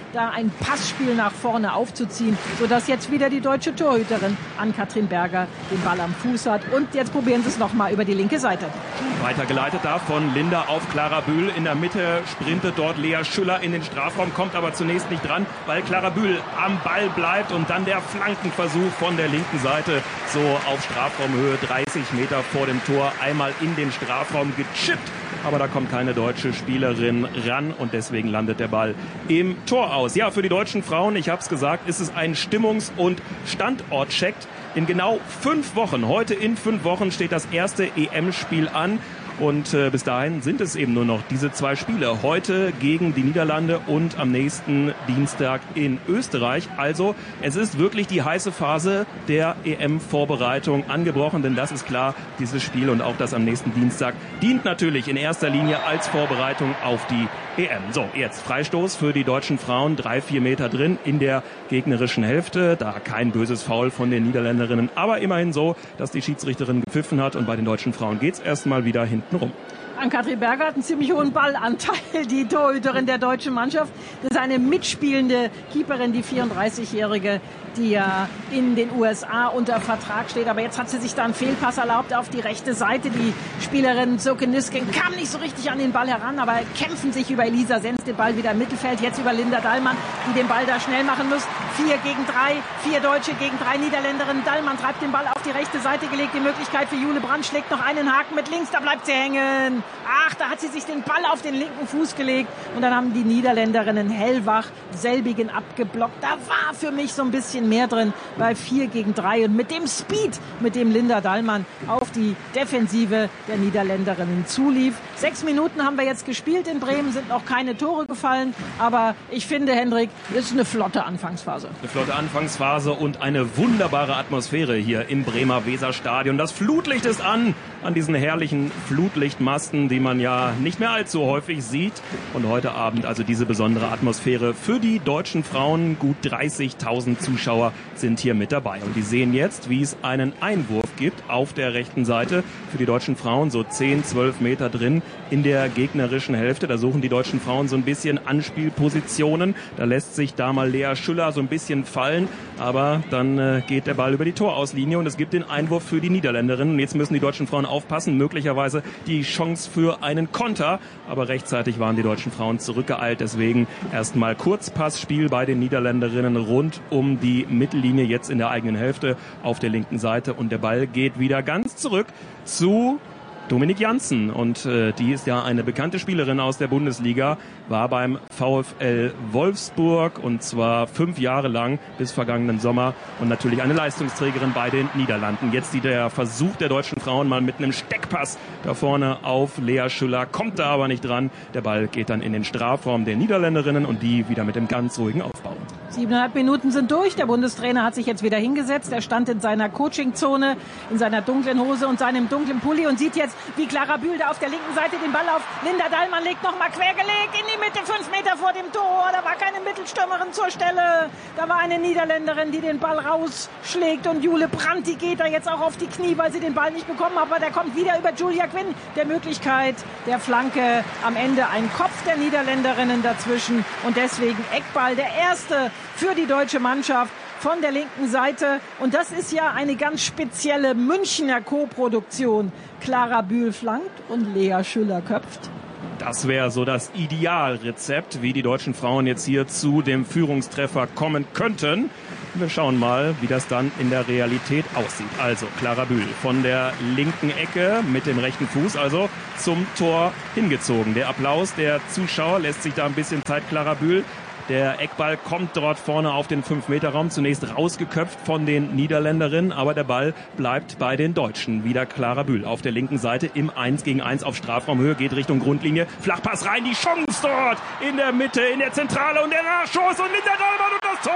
da ein Passspiel nach vorne aufzuziehen, sodass jetzt wieder die deutsche Torhüterin Ann-Kathrin Berger den Ball am Fuß hat. Und jetzt probieren sie es nochmal über die linke Seite. Weitergeleitet da von Linda auf Clara Bühl. In der Mitte sprintet dort Lea Schüller in den Strafraum, kommt aber zunächst nicht dran, weil Clara Bühl am Ball bleibt und dann der Flankenversuch von der linken Seite so auf Strafraumhöhe, dreißig Meter vor dem Tor, einmal in den Strafraum gechippt. Aber da kommt keine deutsche Spielerin ran und deswegen landet der Ball im Tor aus. Ja, für die deutschen Frauen, ich habe es gesagt, ist es ein Stimmungs- und Standortcheck. In genau fünf Wochen, heute in fünf Wochen steht das erste E M-Spiel an. Und äh, bis dahin sind es eben nur noch diese zwei Spiele. Heute gegen die Niederlande und am nächsten Dienstag in Österreich. Also es ist wirklich die heiße Phase der E M-Vorbereitung angebrochen. Denn das ist klar, dieses Spiel und auch das am nächsten Dienstag dient natürlich in erster Linie als Vorbereitung auf die E M. So, jetzt Freistoß für die deutschen Frauen. Drei, vier Meter drin in der gegnerischen Hälfte. Da kein böses Foul von den Niederländerinnen. Aber immerhin so, dass die Schiedsrichterin gepfiffen hat. Und bei den deutschen Frauen geht es erstmal wieder hinten rum. Ann-Kathrin Berger hat einen ziemlich hohen Ballanteil, die Torhüterin der deutschen Mannschaft. Das ist eine mitspielende Keeperin, die vierunddreißigjährige, die ja in den U S A unter Vertrag steht. Aber jetzt hat sie sich da einen Fehlpass erlaubt auf die rechte Seite. Die Spielerin Sönke Nüsken kam nicht so richtig an den Ball heran, aber kämpfen sich über Elisa Senz den Ball wieder im Mittelfeld. Jetzt über Linda Dallmann, die den Ball da schnell machen muss. Vier gegen drei, vier Deutsche gegen drei Niederländerinnen. Dallmann treibt den Ball auf die rechte Seite gelegt. Die Möglichkeit für Jule Brandt, schlägt noch einen Haken mit links, da bleibt sie hängen. Ach, da hat sie sich den Ball auf den linken Fuß gelegt und dann haben die Niederländerinnen hellwach selbigen abgeblockt. Da war für mich so ein bisschen mehr drin bei vier gegen drei und mit dem Speed, mit dem Linda Dallmann auf die Defensive der Niederländerinnen zulief. Sechs Minuten haben wir jetzt gespielt in Bremen, sind noch keine Tore gefallen, aber ich finde, Hendrik, das ist eine flotte Anfangsphase. Eine flotte Anfangsphase und eine wunderbare Atmosphäre hier im Bremer Weserstadion. Das Flutlicht ist an, an diesen herrlichen Flutlichtmasten, die man ja nicht mehr allzu häufig sieht. Und heute Abend also diese besondere Atmosphäre für die deutschen Frauen. Gut dreißigtausend Zuschauer sind hier mit dabei. Und die sehen jetzt, wie es einen Einwurf gibt auf der rechten Seite für die deutschen Frauen. So zehn, zwölf Meter drin in der gegnerischen Hälfte. Da suchen die deutschen Frauen so ein bisschen Anspielpositionen. Da lässt sich da mal Lea Schüller so ein bisschen fallen. Aber dann äh, geht der Ball über die Torauslinie und es gibt den Einwurf für die Niederländerinnen. Und jetzt müssen die deutschen Frauen aufpassen. Möglicherweise die Chance für einen Konter. Aber rechtzeitig waren die deutschen Frauen zurückgeeilt. Deswegen erstmal Kurzpassspiel bei den Niederländerinnen rund um die Mittellinie. Jetzt in der eigenen Hälfte auf der linken Seite. Und der Ball geht wieder ganz zurück zu Dominik Janssen. Und äh, die ist ja eine bekannte Spielerin aus der Bundesliga, war beim VfL Wolfsburg und zwar fünf Jahre lang bis vergangenen Sommer und natürlich eine Leistungsträgerin bei den Niederlanden. Jetzt sieht der Versuch der deutschen Frauen mal mit einem Steckpass da vorne auf Lea Schüller, kommt da aber nicht dran. Der Ball geht dann in den Strafraum der Niederländerinnen und die wieder mit dem ganz ruhigen Aufbau. Siebeneinhalb Minuten sind durch. Der Bundestrainer hat sich jetzt wieder hingesetzt. Er stand in seiner Coachingzone, in seiner dunklen Hose und seinem dunklen Pulli und sieht jetzt, wie Clara Bühl da auf der linken Seite den Ball auf Linda Dallmann legt, nochmal quergelegt in die Mitte, fünf Meter vor dem Tor. Da war keine Mittelstürmerin zur Stelle. Da war eine Niederländerin, die den Ball rausschlägt und Jule Brandt, die geht da jetzt auch auf die Knie, weil sie den Ball nicht bekommen hat. Aber der kommt wieder über Julia Quinn. Der Möglichkeit der Flanke, am Ende ein Kopf der Niederländerinnen dazwischen und deswegen Eckball, der erste für die deutsche Mannschaft von der linken Seite. Und das ist ja eine ganz spezielle Münchner Co-Produktion. Clara Bühl flankt und Lea Schüller köpft. Das wäre so das Idealrezept, wie die deutschen Frauen jetzt hier zu dem Führungstreffer kommen könnten. Wir schauen mal, wie das dann in der Realität aussieht. Also Clara Bühl von der linken Ecke mit dem rechten Fuß, also zum Tor hingezogen. Der Applaus der Zuschauer lässt sich da ein bisschen Zeit. Clara Bühl. Der Eckball kommt dort vorne auf den fünf Meter Raum, zunächst rausgeköpft von den Niederländerinnen, aber der Ball bleibt bei den Deutschen. Wieder Clara Bühl auf der linken Seite im eins gegen eins auf Strafraumhöhe, geht Richtung Grundlinie, Flachpass rein, die Chance dort in der Mitte, in der Zentrale und der Nachschuss und Linda Dallmann und das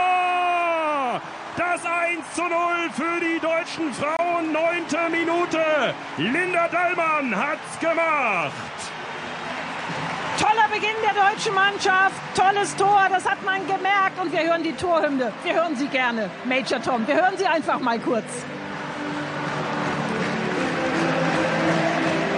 Tor! Das eins zu null für die deutschen Frauen, neunte Minute. Linda Dallmann hat's gemacht. Toller Beginn der deutschen Mannschaft, tolles Tor, das hat man gemerkt und wir hören die Torhymne. Wir hören sie gerne, Major Tom, wir hören sie einfach mal kurz. Hendrik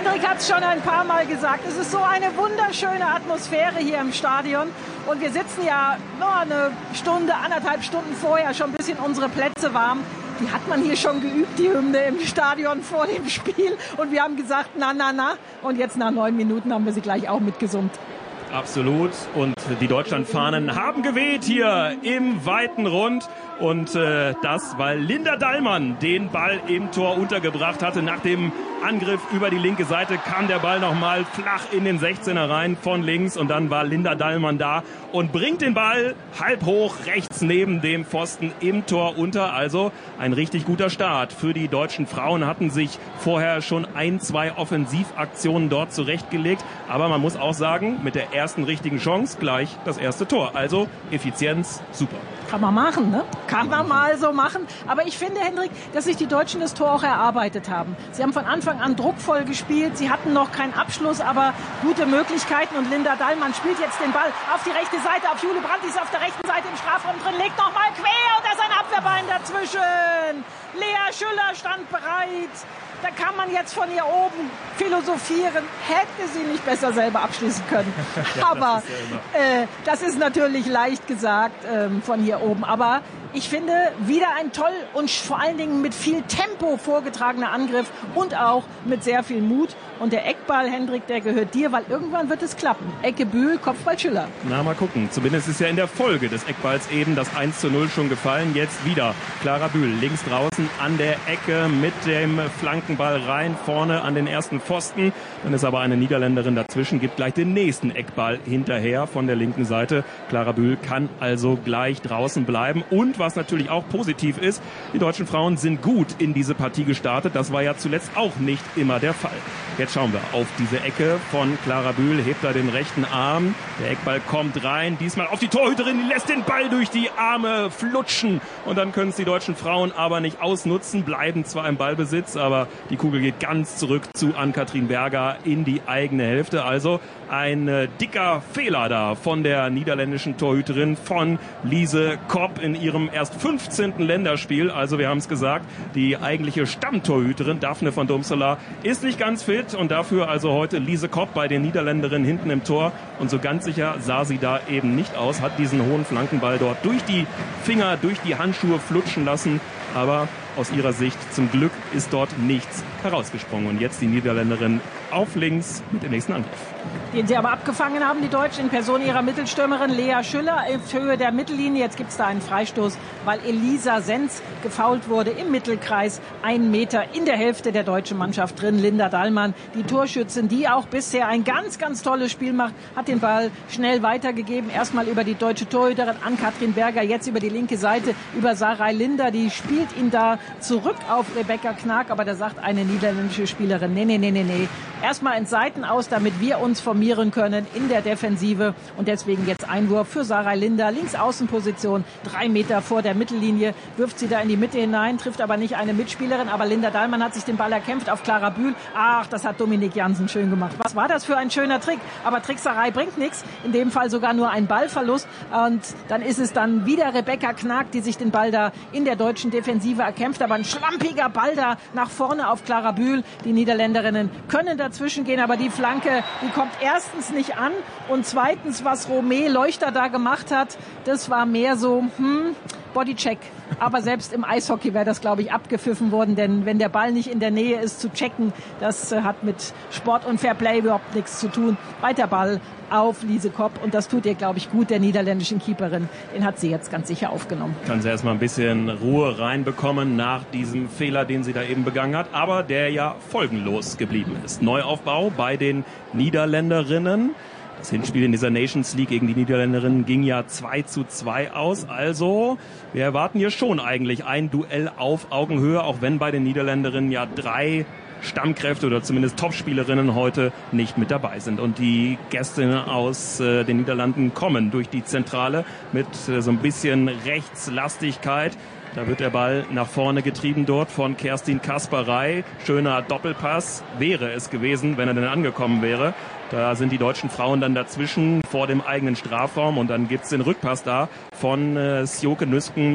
Hendrik hat es schon ein paar Mal gesagt, es ist so eine wunderschöne Atmosphäre hier im Stadion. Und wir sitzen ja nur eine Stunde, anderthalb Stunden vorher schon ein bisschen unsere Plätze warm. Die hat man hier schon geübt, die Hymne im Stadion vor dem Spiel. Und wir haben gesagt, na, na, na. Und jetzt nach neun Minuten haben wir sie gleich auch mitgesummt. Absolut. Und die Deutschlandfahnen haben geweht hier im weiten Rund. Und äh, das, weil Linda Dallmann den Ball im Tor untergebracht hatte. Nach dem Angriff über die linke Seite kam der Ball nochmal flach in den sechzehner rein von links. Und dann war Linda Dallmann da und bringt den Ball halb hoch rechts neben dem Pfosten im Tor unter. Also ein richtig guter Start für die deutschen Frauen. Hatten sich vorher schon ein, zwei Offensivaktionen dort zurechtgelegt. Aber man muss auch sagen, mit der ersten richtigen Chance gleich das erste Tor. Also Effizienz super. Kann man machen, ne? Kann man mal so machen. Aber ich finde, Hendrik, dass sich die Deutschen das Tor auch erarbeitet haben. Sie haben von Anfang an druckvoll gespielt. Sie hatten noch keinen Abschluss, aber gute Möglichkeiten. Und Linda Dallmann spielt jetzt den Ball auf die rechte Seite, auf Jule Brandt, die ist auf der rechten Seite im Strafraum drin, legt noch mal quer und da ist ein Abwehrbein dazwischen. Lea Schüller stand bereit. Da kann man jetzt von hier oben philosophieren, hätte sie nicht besser selber abschließen können. Aber das ist, ja äh, das ist natürlich leicht gesagt ähm, von hier oben. Aber ich finde, wieder ein toll und vor allen Dingen mit viel Tempo vorgetragener Angriff und auch mit sehr viel Mut. Und der Eckball, Hendrik, der gehört dir, weil irgendwann wird es klappen. Ecke Bühl, Kopfball Schüller. Na, mal gucken. Zumindest ist ja in der Folge des Eckballs eben das eins zu null schon gefallen. Jetzt wieder Clara Bühl links draußen an der Ecke mit dem Flankenball rein vorne an den ersten Pfosten. Dann ist aber eine Niederländerin dazwischen, gibt gleich den nächsten Eckball hinterher von der linken Seite. Clara Bühl kann also gleich draußen bleiben. Und was natürlich auch positiv ist, die deutschen Frauen sind gut in diese Partie gestartet. Das war ja zuletzt auch nicht immer der Fall. Jetzt schauen wir auf diese Ecke von Clara Bühl, hebt da den rechten Arm. Der Eckball kommt rein, diesmal auf die Torhüterin, die lässt den Ball durch die Arme flutschen. Und dann können es die deutschen Frauen aber nicht ausnutzen, bleiben zwar im Ballbesitz, aber die Kugel geht ganz zurück zu Ann-Kathrin Berger in die eigene Hälfte. Also ein äh, dicker Fehler da von der niederländischen Torhüterin von Lise Kopp in ihrem erst fünfzehnten Länderspiel. Also wir haben es gesagt, die eigentliche Stammtorhüterin Daphne van Domselaar ist nicht ganz fit und dafür also heute Lise Kopp bei den Niederländerinnen hinten im Tor. Und so ganz sicher sah sie da eben nicht aus, hat diesen hohen Flankenball dort durch die Finger, durch die Handschuhe flutschen lassen. Aber aus ihrer Sicht zum Glück ist dort nichts herausgesprungen. Und jetzt die Niederländerin auf links mit dem nächsten Angriff. Den sie aber abgefangen haben, die Deutschen, in Person ihrer Mittelstürmerin Lea Schüller auf Höhe der Mittellinie. Jetzt gibt es da einen Freistoß, weil Elisa Senz gefoult wurde im Mittelkreis. Einen Meter in der Hälfte der deutschen Mannschaft drin. Linda Dallmann, die Torschützin, die auch bisher ein ganz, ganz tolles Spiel macht, hat den Ball schnell weitergegeben. Erstmal über die deutsche Torhüterin Ann-Kathrin Berger, jetzt über die linke Seite, über Sarai Linder. Die spielt ihn da zurück auf Rebecca Knag, aber da sagt eine niederländische Spielerin, nee, nee, nee, nee, nee. Erstmal ins Seiten aus, damit wir uns formieren können in der Defensive. Und deswegen jetzt Einwurf für Sarai Linder. Linksaußenposition, drei Meter vor der Mittellinie. Wirft sie da in die Mitte hinein, trifft aber nicht eine Mitspielerin. Aber Linda Dallmann hat sich den Ball erkämpft auf Clara Bühl. Ach, das hat Dominik Jansen schön gemacht. Was war das für ein schöner Trick? Aber Trickserei bringt nichts. In dem Fall sogar nur ein Ballverlust. Und dann ist es dann wieder Rebecca Knag, die sich den Ball da in der deutschen Defensive erkämpft. Aber ein schlampiger Ball da nach vorne auf Clara Bühl. Die Niederländerinnen können dazwischen gehen, aber die Flanke, die kommt erstens nicht an und zweitens, was Romé Leuchter da gemacht hat, das war mehr so, hm, Bodycheck. Aber selbst im Eishockey wäre das, glaube ich, abgepfiffen worden, denn wenn der Ball nicht in der Nähe ist zu checken, das äh, hat mit Sport und Fairplay überhaupt nichts zu tun. Weiter Ball auf Lise Kopp und das tut ihr, glaube ich, gut, der niederländischen Keeperin. Den hat sie jetzt ganz sicher aufgenommen. Kann sie erstmal ein bisschen Ruhe reinbekommen nach diesem Fehler, den sie da eben begangen hat, aber der ja folgenlos geblieben ist. Neuaufbau bei den Niederländerinnen. Das Hinspiel in dieser Nations League gegen die Niederländerinnen ging ja zwei zu zwei aus. Also wir erwarten hier schon eigentlich ein Duell auf Augenhöhe, auch wenn bei den Niederländerinnen ja drei Stammkräfte oder zumindest Topspielerinnen heute nicht mit dabei sind. Und die Gäste aus äh, den Niederlanden kommen durch die Zentrale mit äh, so ein bisschen Rechtslastigkeit. Da wird der Ball nach vorne getrieben dort von Kerstin Kasperei. Schöner Doppelpass wäre es gewesen, wenn er denn angekommen wäre. Da sind die deutschen Frauen dann dazwischen vor dem eigenen Strafraum und dann gibt's den Rückpass da von äh, Sjoke Nüsken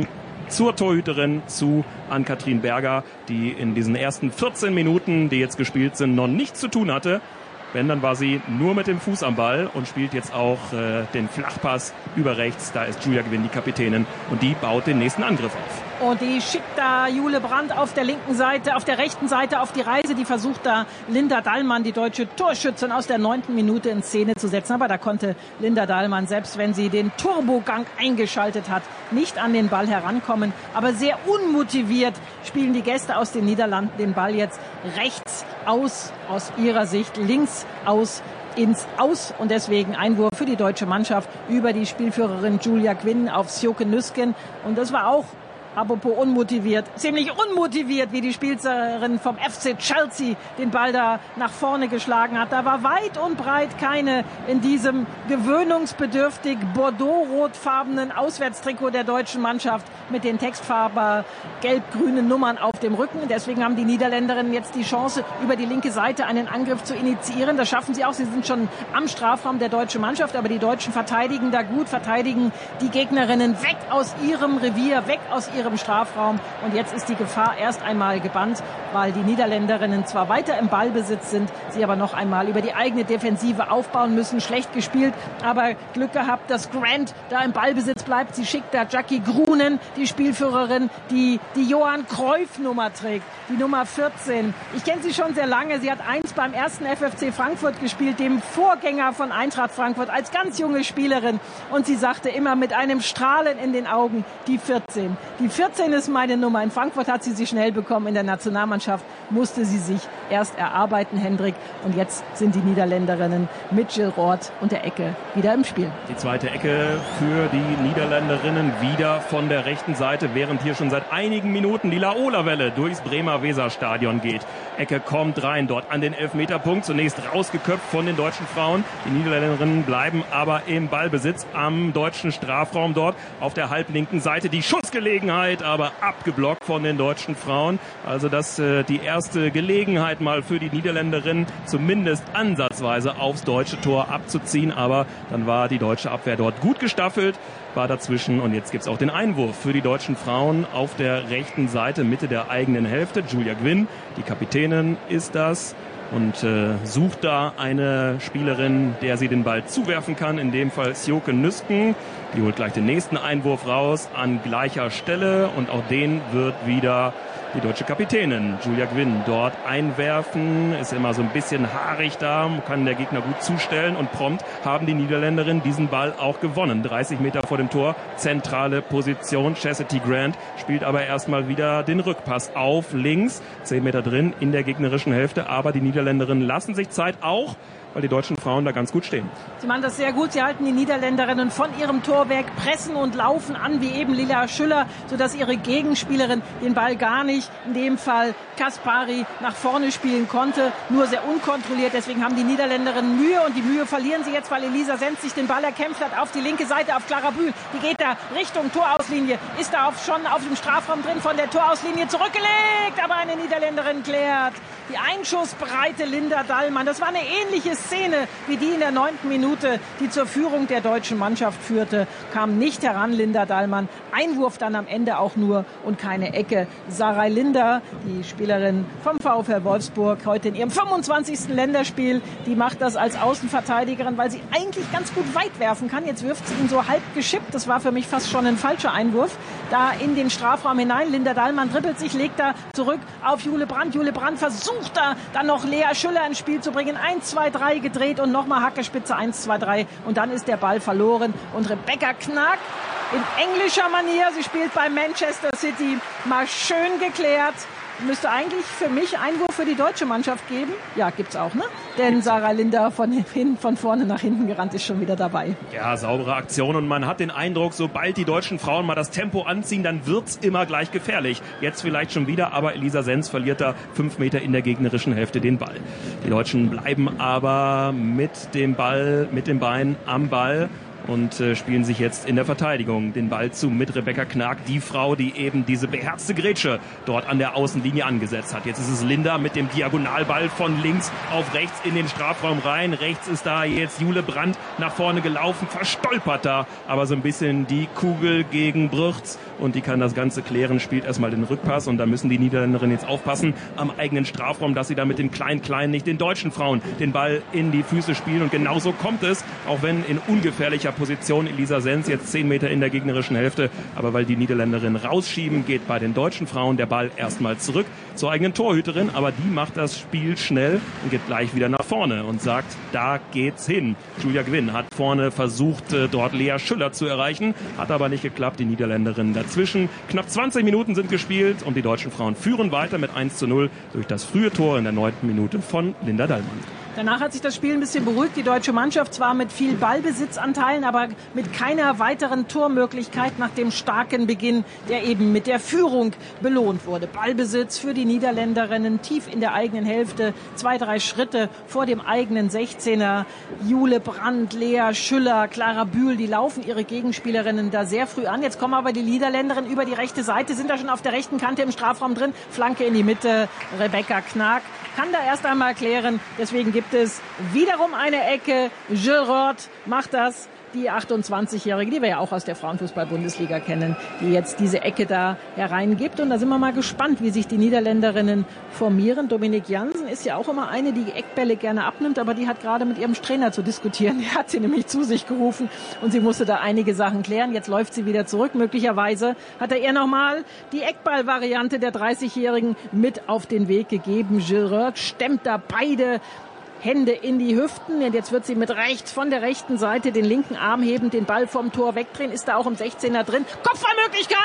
zur Torhüterin, zu Ann-Kathrin Berger, die in diesen ersten vierzehn Minuten, die jetzt gespielt sind, noch nichts zu tun hatte. Wenn, dann war sie nur mit dem Fuß am Ball und spielt jetzt auch äh, den Flachpass über rechts. Da ist Julia Gwinn, die Kapitänin, und die baut den nächsten Angriff auf. Und die schickt da Jule Brandt auf der linken Seite, auf der rechten Seite auf die Reise. Die versucht da Linda Dallmann, die deutsche Torschützin, aus der neunten Minute in Szene zu setzen. Aber da konnte Linda Dallmann, selbst wenn sie den Turbogang eingeschaltet hat, nicht an den Ball herankommen. Aber sehr unmotiviert spielen die Gäste aus den Niederlanden den Ball jetzt rechts aus, aus ihrer Sicht links aus ins Aus, und deswegen Einwurf für die deutsche Mannschaft über die Spielführerin Julia Gwinn auf Sjoeke Nüsken. Und das war auch, apropos unmotiviert, ziemlich unmotiviert, wie die Spielerin vom F C Chelsea den Ball da nach vorne geschlagen hat. Da war weit und breit keine in diesem gewöhnungsbedürftig bordeaux-rotfarbenen Auswärtstrikot der deutschen Mannschaft mit den textfarben gelb-grünen Nummern auf dem Rücken. Deswegen haben die Niederländerinnen jetzt die Chance, über die linke Seite einen Angriff zu initiieren. Das schaffen sie auch. Sie sind schon am Strafraum der deutschen Mannschaft, aber die Deutschen verteidigen da gut, verteidigen die Gegnerinnen weg aus ihrem Revier, weg aus ihrem im Strafraum, und jetzt ist die Gefahr erst einmal gebannt, weil die Niederländerinnen zwar weiter im Ballbesitz sind, sie aber noch einmal über die eigene Defensive aufbauen müssen. Schlecht gespielt, aber Glück gehabt, dass Grant da im Ballbesitz bleibt. Sie schickt da Jackie Grunen, die Spielführerin, die die Johann Cruyff Nummer trägt, die Nummer vierzehn. Ich kenne sie schon sehr lange. Sie hat einst beim ersten F F C Frankfurt gespielt, dem Vorgänger von Eintracht Frankfurt, als ganz junge Spielerin, und sie sagte immer mit einem Strahlen in den Augen, die vierzehn. Die vierzehn ist meine Nummer. In Frankfurt hat sie sie schnell bekommen. In der Nationalmannschaft musste sie sich erst erarbeiten, Hendrik. Und jetzt sind die Niederländerinnen mit Jill Roth und der Ecke wieder im Spiel. Die zweite Ecke für die Niederländerinnen wieder von der rechten Seite, während hier schon seit einigen Minuten die Laola-Welle durchs Bremer Weserstadion geht. Ecke kommt rein, dort an den Elfmeterpunkt. Zunächst rausgeköpft von den deutschen Frauen. Die Niederländerinnen bleiben aber im Ballbesitz am deutschen Strafraum dort auf der halblinken Seite. Die Schussgelegenheit aber abgeblockt von den deutschen Frauen. Also das äh, die erste Gelegenheit mal für die Niederländerinnen, zumindest ansatzweise aufs deutsche Tor abzuziehen. Aber dann war die deutsche Abwehr dort gut gestaffelt, war dazwischen, und jetzt gibt's auch den Einwurf für die deutschen Frauen auf der rechten Seite, Mitte der eigenen Hälfte. Julia Gwinn, die Kapitänin, ist das. Und äh, sucht da eine Spielerin, der sie den Ball zuwerfen kann. In dem Fall Sjoeke Nüsken. Die holt gleich den nächsten Einwurf raus an gleicher Stelle. Und auch den wird wieder die deutsche Kapitänin Julia Gwinn dort einwerfen. Ist immer so ein bisschen haarig da, kann der Gegner gut zustellen. Und prompt haben die Niederländerinnen diesen Ball auch gewonnen. dreißig Meter vor dem Tor, zentrale Position. Chastity Grant spielt aber erstmal wieder den Rückpass auf links. zehn Meter drin in der gegnerischen Hälfte. Aber die Niederländerinnen lassen sich Zeit, auch weil die deutschen Frauen da ganz gut stehen. Sie machen das sehr gut. Sie halten die Niederländerinnen von ihrem Tor weg, pressen und laufen an, wie eben Lila Schüller, sodass ihre Gegenspielerin den Ball gar nicht, in dem Fall Kaspari, nach vorne spielen konnte. Nur sehr unkontrolliert. Deswegen haben die Niederländerinnen Mühe, und die Mühe verlieren sie jetzt, weil Elisa Senz sich den Ball erkämpft hat auf die linke Seite, auf Clara Bühl. Die geht da Richtung Torauslinie, ist da auf, schon auf dem Strafraum drin, von der Torauslinie zurückgelegt, aber eine Niederländerin klärt. Die einschussbereite Linda Dallmann. Das war eine ähnliche Szene wie die in der neunten Minute, die zur Führung der deutschen Mannschaft führte. Kam nicht heran, Linda Dallmann. Einwurf dann am Ende auch nur und keine Ecke. Sarai Linder, die Spielerin vom VfL Wolfsburg, heute in ihrem fünfundzwanzigsten Länderspiel, die macht das als Außenverteidigerin, weil sie eigentlich ganz gut weit werfen kann. Jetzt wirft sie ihn so halb geschippt. Das war für mich fast schon ein falscher Einwurf. Da in den Strafraum hinein. Linda Dallmann dribbelt sich, legt da zurück auf Jule Brandt. Jule Brandt versucht da dann noch Lea Schüller ins Spiel zu bringen. eins, zwei, drei gedreht und nochmal Hackespitze eins, zwei, drei. Und dann ist der Ball verloren. Und Rebecca Knack in englischer Manier, sie spielt bei Manchester City, mal schön geklärt. Müsste eigentlich für mich Einwurf für die deutsche Mannschaft geben. Ja, gibt's auch, ne? Denn Sarah Linder von, hin, von vorne nach hinten gerannt ist schon wieder dabei. Ja, saubere Aktion, und man hat den Eindruck, sobald die deutschen Frauen mal das Tempo anziehen, dann wird's immer gleich gefährlich. Jetzt vielleicht schon wieder, aber Elisa Senz verliert da fünf Meter in der gegnerischen Hälfte den Ball. Die Deutschen bleiben aber mit dem Ball, mit dem Bein am Ball. und äh, spielen sich jetzt in der Verteidigung den Ball zu mit Rebecca Knag, die Frau, die eben diese beherzte Grätsche dort an der Außenlinie angesetzt hat. Jetzt ist es Linda mit dem Diagonalball von links auf rechts in den Strafraum rein. Rechts ist da jetzt Jule Brandt nach vorne gelaufen, verstolpert da, aber so ein bisschen die Kugel gegen Brüchts und die kann das Ganze klären, spielt erstmal den Rückpass und da müssen die Niederländerinnen jetzt aufpassen am eigenen Strafraum, dass sie da mit den Klein-Klein nicht den deutschen Frauen den Ball in die Füße spielen und genauso kommt es, auch wenn in ungefährlicher Position Elisa Sens jetzt zehn Meter in der gegnerischen Hälfte, aber weil die Niederländerinnen rausschieben, geht bei den deutschen Frauen der Ball erstmal zurück zur eigenen Torhüterin, aber die macht das Spiel schnell und geht gleich wieder nach vorne und sagt, da geht's hin. Julia Gwynn hat vorne versucht, dort Lea Schüller zu erreichen, hat aber nicht geklappt, die Niederländerinnen dazwischen. Knapp zwanzig Minuten sind gespielt und die deutschen Frauen führen weiter mit eins zu null durch das frühe Tor in der neunten Minute von Linda Dallmann. Danach hat sich das Spiel ein bisschen beruhigt. Die deutsche Mannschaft zwar mit viel Ballbesitzanteilen, aber mit keiner weiteren Tormöglichkeit nach dem starken Beginn, der eben mit der Führung belohnt wurde. Ballbesitz für die Niederländerinnen tief in der eigenen Hälfte, zwei, drei Schritte vor dem eigenen sechzehner. Jule Brandt, Lea Schüller, Clara Bühl, die laufen ihre Gegenspielerinnen da sehr früh an. Jetzt kommen aber die Niederländerinnen über die rechte Seite, sind da schon auf der rechten Kante im Strafraum drin. Flanke in die Mitte, Rebecca Knag kann da erst einmal klären. Deswegen gibt es wiederum eine Ecke. Gilroth macht das. Die achtundzwanzigjährige, die wir ja auch aus der Frauenfußball-Bundesliga kennen, die jetzt diese Ecke da hereingibt. Und da sind wir mal gespannt, wie sich die Niederländerinnen formieren. Dominique Jansen ist ja auch immer eine, die Eckbälle gerne abnimmt, aber die hat gerade mit ihrem Trainer zu diskutieren. Er hat sie nämlich zu sich gerufen und sie musste da einige Sachen klären. Jetzt läuft sie wieder zurück. Möglicherweise hat er ihr nochmal die Eckball-Variante der dreißigjährigen mit auf den Weg gegeben. Gilroth stemmt da beide Hände in die Hüften. Und jetzt wird sie mit rechts von der rechten Seite den linken Arm heben, den Ball vom Tor wegdrehen. Ist da auch im sechzehner drin. Kopfballmöglichkeit!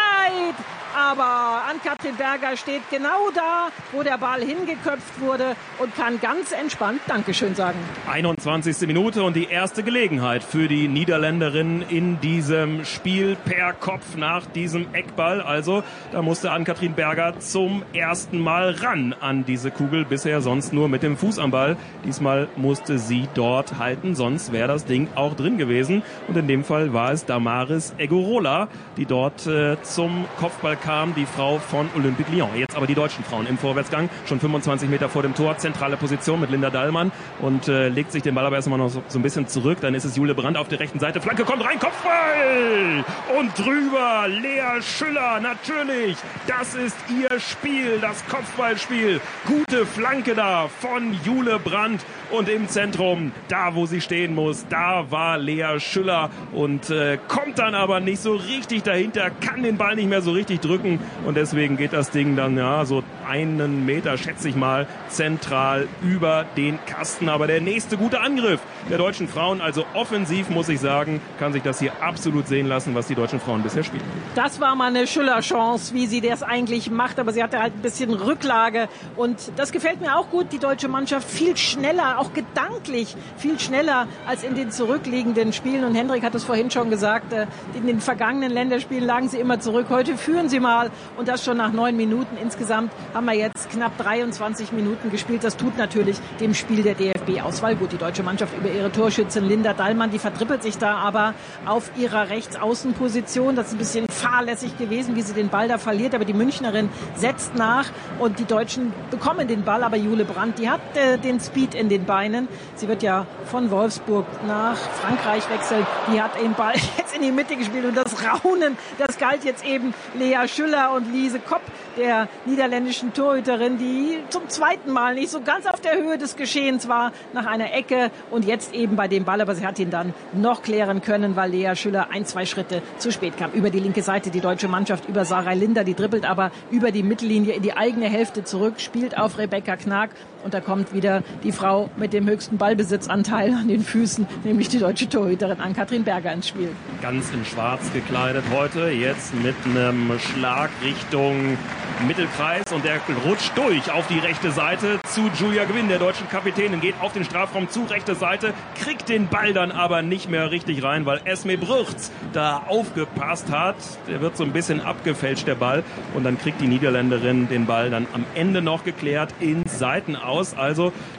Aber Ann-Kathrin Berger steht genau da, wo der Ball hingeköpft wurde und kann ganz entspannt Dankeschön sagen. einundzwanzigste Minute und die erste Gelegenheit für die Niederländerinnen in diesem Spiel per Kopf nach diesem Eckball. Also da musste Ann-Kathrin Berger zum ersten Mal ran an diese Kugel. Bisher sonst nur mit dem Fuß am Ball. Diesmal musste sie dort halten, sonst wäre das Ding auch drin gewesen. Und in dem Fall war es Damaris Egorola, die dort äh, zum Kopfball kam, die Frau von Olympique Lyon. Jetzt aber die deutschen Frauen im Vorwärtsgang, schon fünfundzwanzig Meter vor dem Tor, zentrale Position mit Linda Dallmann und äh, legt sich den Ball aber erstmal noch so, so ein bisschen zurück. Dann ist es Jule Brandt auf der rechten Seite, Flanke kommt rein, Kopfball! Und drüber Lea Schüller, natürlich, das ist ihr Spiel, das Kopfballspiel. Gute Flanke da von Jule Brandt und im Zentrum, da wo sie stehen muss, da war Lea Schüller und äh, kommt dann aber nicht so richtig dahinter, kann den Ball nicht mehr so richtig drücken und deswegen geht das Ding dann ja so einen Meter, schätze ich mal, zentral über den Kasten. Aber der nächste gute Angriff der deutschen Frauen, also offensiv muss ich sagen, kann sich das hier absolut sehen lassen, was die deutschen Frauen bisher spielen. Das war mal eine Schüller-Chance, wie sie das eigentlich macht, aber sie hatte halt ein bisschen Rücklage und das gefällt mir auch gut. Die deutsche Mannschaft viel schneller, auch gedanklich viel schneller als in den zurückliegenden Spielen und Hendrik hat es vorhin schon gesagt, in den vergangenen Länderspielen lagen sie immer zurück. Heute führen sie mal und das schon nach neun Minuten. Insgesamt haben wir jetzt knapp dreiundzwanzig Minuten gespielt. Das tut natürlich dem Spiel der D F B-Auswahl gut. Die deutsche Mannschaft über ihre Torschützin Linda Dallmann, die vertrippelt sich da aber auf ihrer Rechtsaußenposition. Das ist ein bisschen fahrlässig gewesen, wie sie den Ball da verliert. Aber die Münchnerin setzt nach und die Deutschen bekommen den Ball. Aber Jule Brandt, die hat äh, den Speed in den Beinen. Sie wird ja von Wolfsburg nach Frankreich wechseln. Die hat den Ball jetzt in die Mitte gespielt und das Raunen, das galt jetzt eben Lea Schüller und Lise Kopp, der niederländischen Torhüterin, die zum zweiten Mal nicht so ganz auf der Höhe des Geschehens war, nach einer Ecke und jetzt eben bei dem Ball, aber sie hat ihn dann noch klären können, weil Lea Schüller ein, zwei Schritte zu spät kam. Über die linke Seite die deutsche Mannschaft, über Sarah Linder, die dribbelt aber über die Mittellinie in die eigene Hälfte zurück, spielt auf Rebecca Knag und da kommt wieder die Frau mit dem höchsten Ballbesitzanteil an den Füßen, nämlich die deutsche Torhüterin Ann-Kathrin Berger ins Spiel. Ganz in schwarz gekleidet heute, jetzt mit einem Schlag Richtung Mittelkreis und der rutscht durch auf die rechte Seite zu Julia Gwynn, der deutschen Kapitänin, geht auf den Strafraum zu, rechte Seite, kriegt den Ball dann aber nicht mehr richtig rein, weil Esme Brüchts da aufgepasst hat. Der wird so ein bisschen abgefälscht, der Ball, und dann kriegt die Niederländerin den Ball dann am Ende noch geklärt ins Seitenaus. Also das war so ein bisschen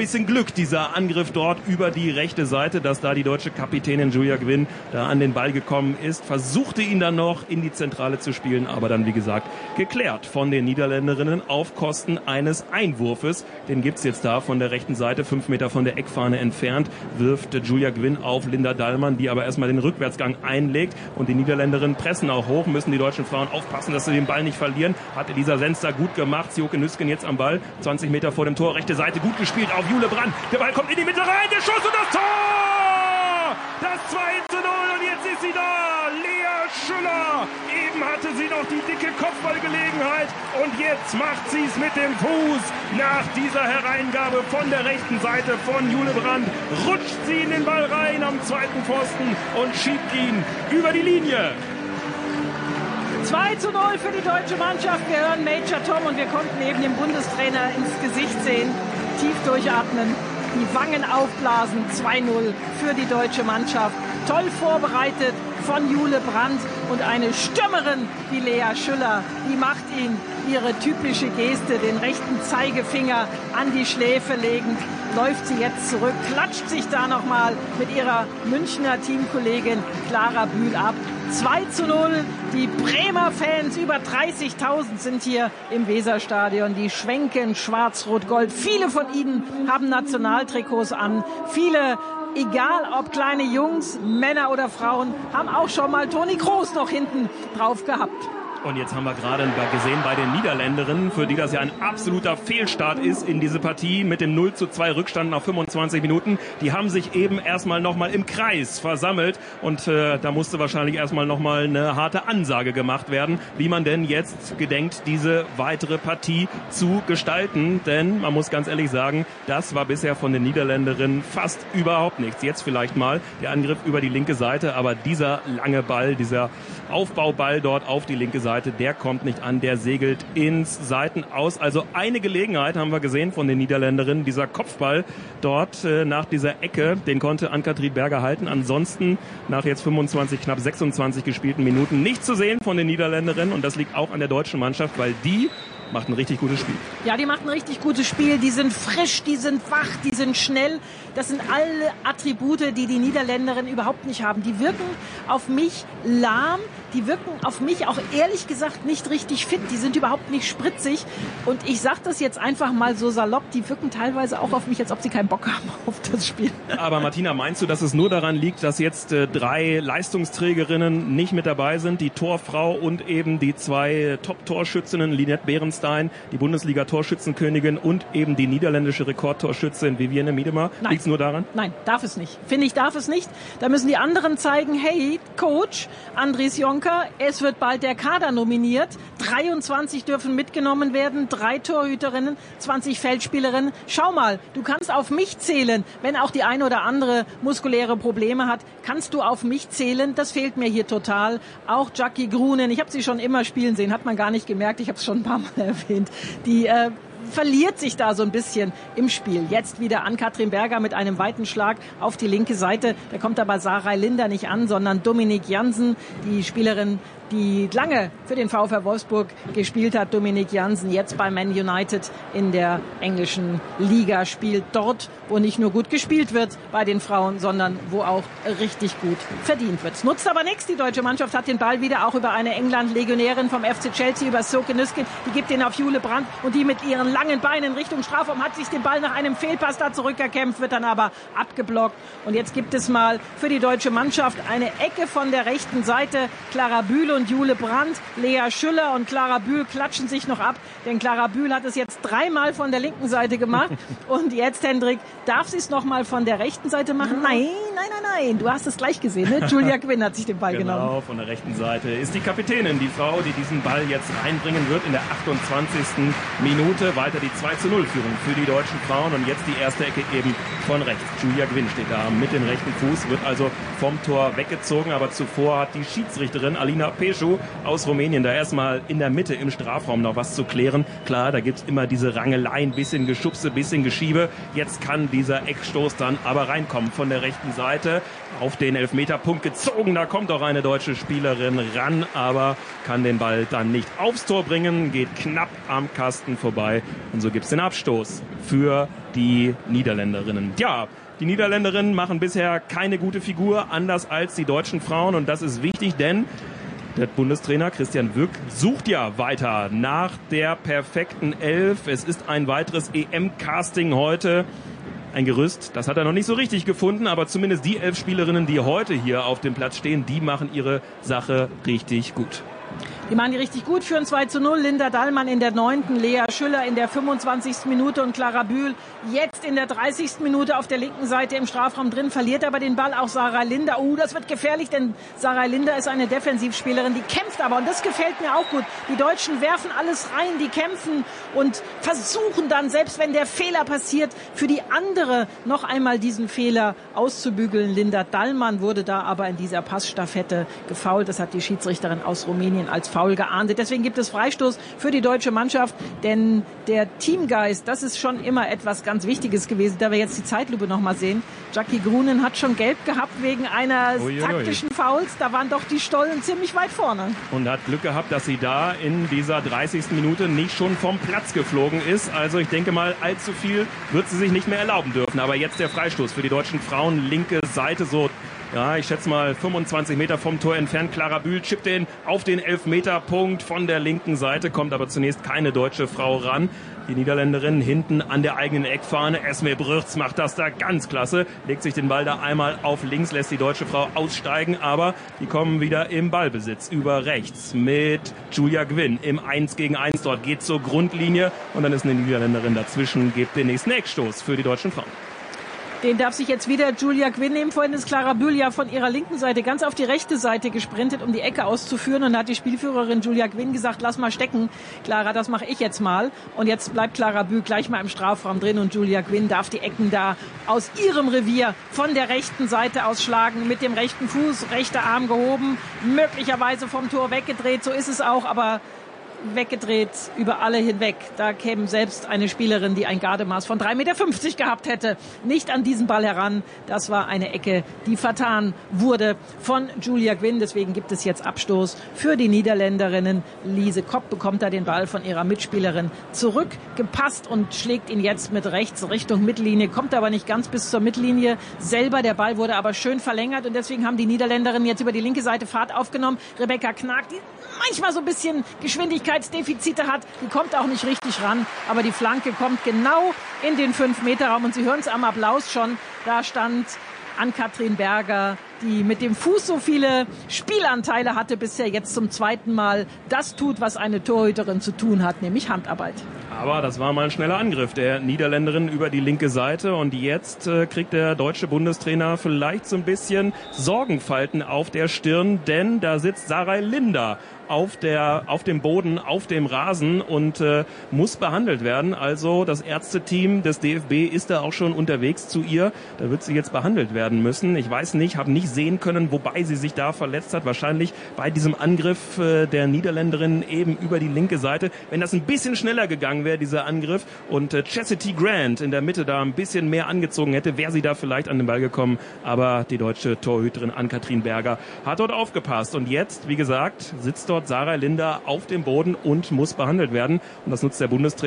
bisschen Glück, dieser Angriff dort über die rechte Seite, dass da die deutsche Kapitänin Julia Gwynn da an den Ball gekommen ist, versuchte ihn dann noch in die Zentrale zu spielen, aber dann, wie gesagt, geklärt von den Niederländerinnen auf Kosten eines Einwurfes. Den gibt's jetzt da von der rechten Seite, fünf Meter von der Eckfahne entfernt, wirft Julia Gwynn auf Linda Dallmann, die aber erstmal den Rückwärtsgang einlegt, und die Niederländerinnen pressen auch hoch, müssen die deutschen Frauen aufpassen, dass sie den Ball nicht verlieren. Hat Elisa Senster gut gemacht, Sjoke Nüsken jetzt am Ball, zwanzig Meter vor dem Tor, rechte Seite gut gespielt auf Jule Brandt, der Ball kommt in die Mitte rein, der Schuss und das Tor! Das zwei zu null und jetzt ist sie da, Lea Schüller. Eben hatte sie noch die dicke Kopfballgelegenheit und jetzt macht sie es mit dem Fuß. Nach dieser Hereingabe von der rechten Seite von Jule Brandt rutscht sie in den Ball rein am zweiten Pfosten und schiebt ihn über die Linie. zwei zu null für die deutsche Mannschaft. Wir hören Major Tom und wir konnten eben dem Bundestrainer ins Gesicht sehen. Tief durchatmen, die Wangen aufblasen. zwei null für die deutsche Mannschaft. Toll vorbereitet von Jule Brandt und eine Stürmerin wie Lea Schüller. Die macht ihn ihre typische Geste, den rechten Zeigefinger an die Schläfe legend. Läuft sie jetzt zurück, klatscht sich da nochmal mit ihrer Münchner Teamkollegin Clara Bühl ab. zwei zu null, die Bremer Fans, über dreißigtausend sind hier im Weserstadion, die schwenken schwarz-rot-gold. Viele von ihnen haben Nationaltrikots an, viele, egal ob kleine Jungs, Männer oder Frauen, haben auch schon mal Toni Kroos noch hinten drauf gehabt. Und jetzt haben wir gerade gesehen bei den Niederländerinnen, für die das ja ein absoluter Fehlstart ist in diese Partie mit dem null zu zwei Rückstand nach fünfundzwanzig Minuten. Die haben sich eben erstmal nochmal im Kreis versammelt und äh, da musste wahrscheinlich erstmal nochmal eine harte Ansage gemacht werden, wie man denn jetzt gedenkt, diese weitere Partie zu gestalten. Denn man muss ganz ehrlich sagen, das war bisher von den Niederländerinnen fast überhaupt nichts. Jetzt vielleicht mal der Angriff über die linke Seite, aber dieser lange Ball, dieser Aufbauball dort auf die linke Seite, der kommt nicht an, der segelt ins Seitenaus. Also eine Gelegenheit haben wir gesehen von den Niederländerinnen. Dieser Kopfball dort äh, nach dieser Ecke, den konnte Ann-Kathrin Berger halten. Ansonsten nach jetzt fünfundzwanzig, knapp sechsundzwanzig gespielten Minuten nicht zu sehen von den Niederländerinnen. Und das liegt auch an der deutschen Mannschaft, weil die macht ein richtig gutes Spiel. Ja, die macht ein richtig gutes Spiel. Die sind frisch, die sind wach, die sind schnell. Das sind alle Attribute, die die Niederländerinnen überhaupt nicht haben. Die wirken auf mich lahm. Die wirken auf mich auch ehrlich gesagt nicht richtig fit. Die sind überhaupt nicht spritzig. Und ich sage das jetzt einfach mal so salopp. Die wirken teilweise auch auf mich, als ob sie keinen Bock haben auf das Spiel. Aber Martina, meinst du, dass es nur daran liegt, dass jetzt äh, drei Leistungsträgerinnen nicht mit dabei sind? Die Torfrau und eben die zwei Top-Torschützinnen, Linette Beerenstein, die Bundesliga-Torschützenkönigin und eben die niederländische Rekordtorschützin Vivienne Miedema. Liegt es nur daran? Nein, darf es nicht. Finde ich, darf es nicht. Da müssen die anderen zeigen, hey, Coach Andries Jonker, es wird bald der Kader nominiert. dreiundzwanzig dürfen mitgenommen werden, drei Torhüterinnen, zwanzig Feldspielerinnen. Schau mal, du kannst auf mich zählen. Wenn auch die eine oder andere muskuläre Probleme hat, kannst du auf mich zählen. Das fehlt mir hier total. Auch Jackie Grunen, ich habe sie schon immer spielen sehen, hat man gar nicht gemerkt. Ich habe es schon ein paar Mal erwähnt. Die äh, verliert sich da so ein bisschen im Spiel. Jetzt wieder Ann-Kathrin Berger mit einem weiten Schlag auf die linke Seite. Da kommt aber Sarah Linder nicht an, sondern Dominique Jansen, die Spielerin, die lange für den VfR Wolfsburg gespielt hat. Dominique Jansen jetzt bei Man United in der englischen Liga spielt. Dort, wo nicht nur gut gespielt wird bei den Frauen, sondern wo auch richtig gut verdient wird. Es nutzt aber nichts. Die deutsche Mannschaft hat den Ball wieder auch über eine England-Legionärin vom F C Chelsea, über Sjoke Nüsken. Die gibt den auf Jule Brandt und die mit ihren langen Beinen Richtung Strafraum hat sich den Ball nach einem Fehlpass da zurückerkämpft, wird dann aber abgeblockt. Und jetzt gibt es mal für die deutsche Mannschaft eine Ecke von der rechten Seite. Clara Bühl und Jule Brandt, Lea Schüller und Clara Bühl klatschen sich noch ab, denn Clara Bühl hat es jetzt dreimal von der linken Seite gemacht und jetzt, Hendrik, darf sie es nochmal von der rechten Seite machen? Nein, nein, nein, nein, du hast es gleich gesehen, ne? Julia Gwynn hat sich den Ball genau, genommen. Genau, von der rechten Seite ist die Kapitänin, die Frau, die diesen Ball jetzt reinbringen wird in der achtundzwanzigsten Minute. Weiter die zwei zu null Führung für die deutschen Frauen und jetzt die erste Ecke eben von rechts. Julia Gwynn steht da mit dem rechten Fuß, wird also vom Tor weggezogen, aber zuvor hat die Schiedsrichterin Alina P. Popescu aus Rumänien. Da erstmal in der Mitte im Strafraum noch was zu klären. Klar, da gibt's immer diese Rangeleien, bisschen Geschubse, bisschen Geschiebe. Jetzt kann dieser Eckstoß dann aber reinkommen von der rechten Seite. Auf den Elfmeterpunkt gezogen. Da kommt auch eine deutsche Spielerin ran, aber kann den Ball dann nicht aufs Tor bringen. Geht knapp am Kasten vorbei. Und so gibt's den Abstoß für die Niederländerinnen. Ja, die Niederländerinnen machen bisher keine gute Figur, anders als die deutschen Frauen. Und das ist wichtig, denn der Bundestrainer Christian Wück sucht ja weiter nach der perfekten Elf. Es ist ein weiteres E M-Casting heute. Ein Gerüst, das hat er noch nicht so richtig gefunden, aber zumindest die elf Spielerinnen, die heute hier auf dem Platz stehen, die machen ihre Sache richtig gut. Die machen die richtig gut, führen zwei zu null. Linda Dallmann in der neunten, Lea Schüller in der fünfundzwanzigsten Minute und Clara Bühl jetzt in der dreißigsten Minute auf der linken Seite im Strafraum drin, verliert aber den Ball auch Sarah Linder. Uh, das wird gefährlich, denn Sarah Linder ist eine Defensivspielerin, die kämpft aber, und das gefällt mir auch gut. Die Deutschen werfen alles rein, die kämpfen und versuchen dann, selbst wenn der Fehler passiert, für die andere noch einmal diesen Fehler auszubügeln. Linda Dallmann wurde da aber in dieser Passstaffette gefoult. Das hat die Schiedsrichterin aus Rumänien als Foul geahndet. Deswegen gibt es Freistoß für die deutsche Mannschaft, denn der Teamgeist, das ist schon immer etwas ganz Wichtiges gewesen. Da wir jetzt die Zeitlupe noch mal sehen. Jackie Grunen hat schon gelb gehabt wegen eines Uiuiui. taktischen Fouls. Da waren doch die Stollen ziemlich weit vorne. Und hat Glück gehabt, dass sie da in dieser dreißigsten Minute nicht schon vom Platz geflogen ist. Also ich denke mal, allzu viel wird sie sich nicht mehr erlauben dürfen. Aber jetzt der Freistoß für die deutschen Frauen. Linke Seite, so ja, ich schätze mal fünfundzwanzig Meter vom Tor entfernt. Clara Bühl chippt den auf den Elfmeterpunkt von der linken Seite, kommt aber zunächst keine deutsche Frau ran. Die Niederländerin hinten an der eigenen Eckfahne. Esme Brürtz macht das da ganz klasse. Legt sich den Ball da einmal auf links, lässt die deutsche Frau aussteigen. Aber die kommen wieder im Ballbesitz über rechts mit Julia Gwynn im eins gegen eins. Dort geht zur Grundlinie und dann ist eine Niederländerin dazwischen, gibt den nächsten Eckstoß für die deutschen Frauen. Den darf sich jetzt wieder Julia Gwynn nehmen. Vorhin ist Clara Bühl ja von ihrer linken Seite ganz auf die rechte Seite gesprintet, um die Ecke auszuführen. Und da hat die Spielführerin Julia Gwynn gesagt, lass mal stecken, Clara, das mache ich jetzt mal. Und jetzt bleibt Clara Bühl gleich mal im Strafraum drin und Julia Gwynn darf die Ecken da aus ihrem Revier von der rechten Seite aus schlagen. Mit dem rechten Fuß, rechter Arm gehoben, möglicherweise vom Tor weggedreht. So ist es auch, aber weggedreht über alle hinweg. Da käme selbst eine Spielerin, die ein Gardemaß von drei Komma fünfzig Meter gehabt hätte, nicht an diesen Ball heran. Das war eine Ecke, die vertan wurde von Julia Gwynn. Deswegen gibt es jetzt Abstoß für die Niederländerinnen. Lise Kopp bekommt da den Ball von ihrer Mitspielerin zurückgepasst und schlägt ihn jetzt mit rechts Richtung Mittellinie, kommt aber nicht ganz bis zur Mittellinie selber. Der Ball wurde aber schön verlängert und deswegen haben die Niederländerinnen jetzt über die linke Seite Fahrt aufgenommen. Rebecca Knaak, die manchmal so ein bisschen Geschwindigkeitsdefizite hat, die kommt auch nicht richtig ran, aber die Flanke kommt genau in den fünf Meter Raum und Sie hören es am Applaus schon, da stand Ann-Kathrin Berger, die mit dem Fuß so viele Spielanteile hatte bisher, jetzt zum zweiten Mal das tut, was eine Torhüterin zu tun hat, nämlich Handarbeit. Aber das war mal ein schneller Angriff der Niederländerin über die linke Seite und jetzt äh, kriegt der deutsche Bundestrainer vielleicht so ein bisschen Sorgenfalten auf der Stirn, denn da sitzt Sarah Linder auf der auf dem Boden, auf dem Rasen und äh, muss behandelt werden. Also das Ärzteteam des D F B ist da auch schon unterwegs zu ihr. Da wird sie jetzt behandelt werden müssen. Ich weiß nicht, habe nicht sehen können, wobei sie sich da verletzt hat. Wahrscheinlich bei diesem Angriff äh, der Niederländerin eben über die linke Seite. Wenn das ein bisschen schneller gegangen wäre, dieser Angriff, und äh, Chastity Grant in der Mitte da ein bisschen mehr angezogen hätte, wäre sie da vielleicht an den Ball gekommen. Aber die deutsche Torhüterin Ann-Kathrin Berger hat dort aufgepasst. Und jetzt, wie gesagt, sitzt dort Sarah Linder auf dem Boden und muss behandelt werden. Und das nutzt der Bundestrainer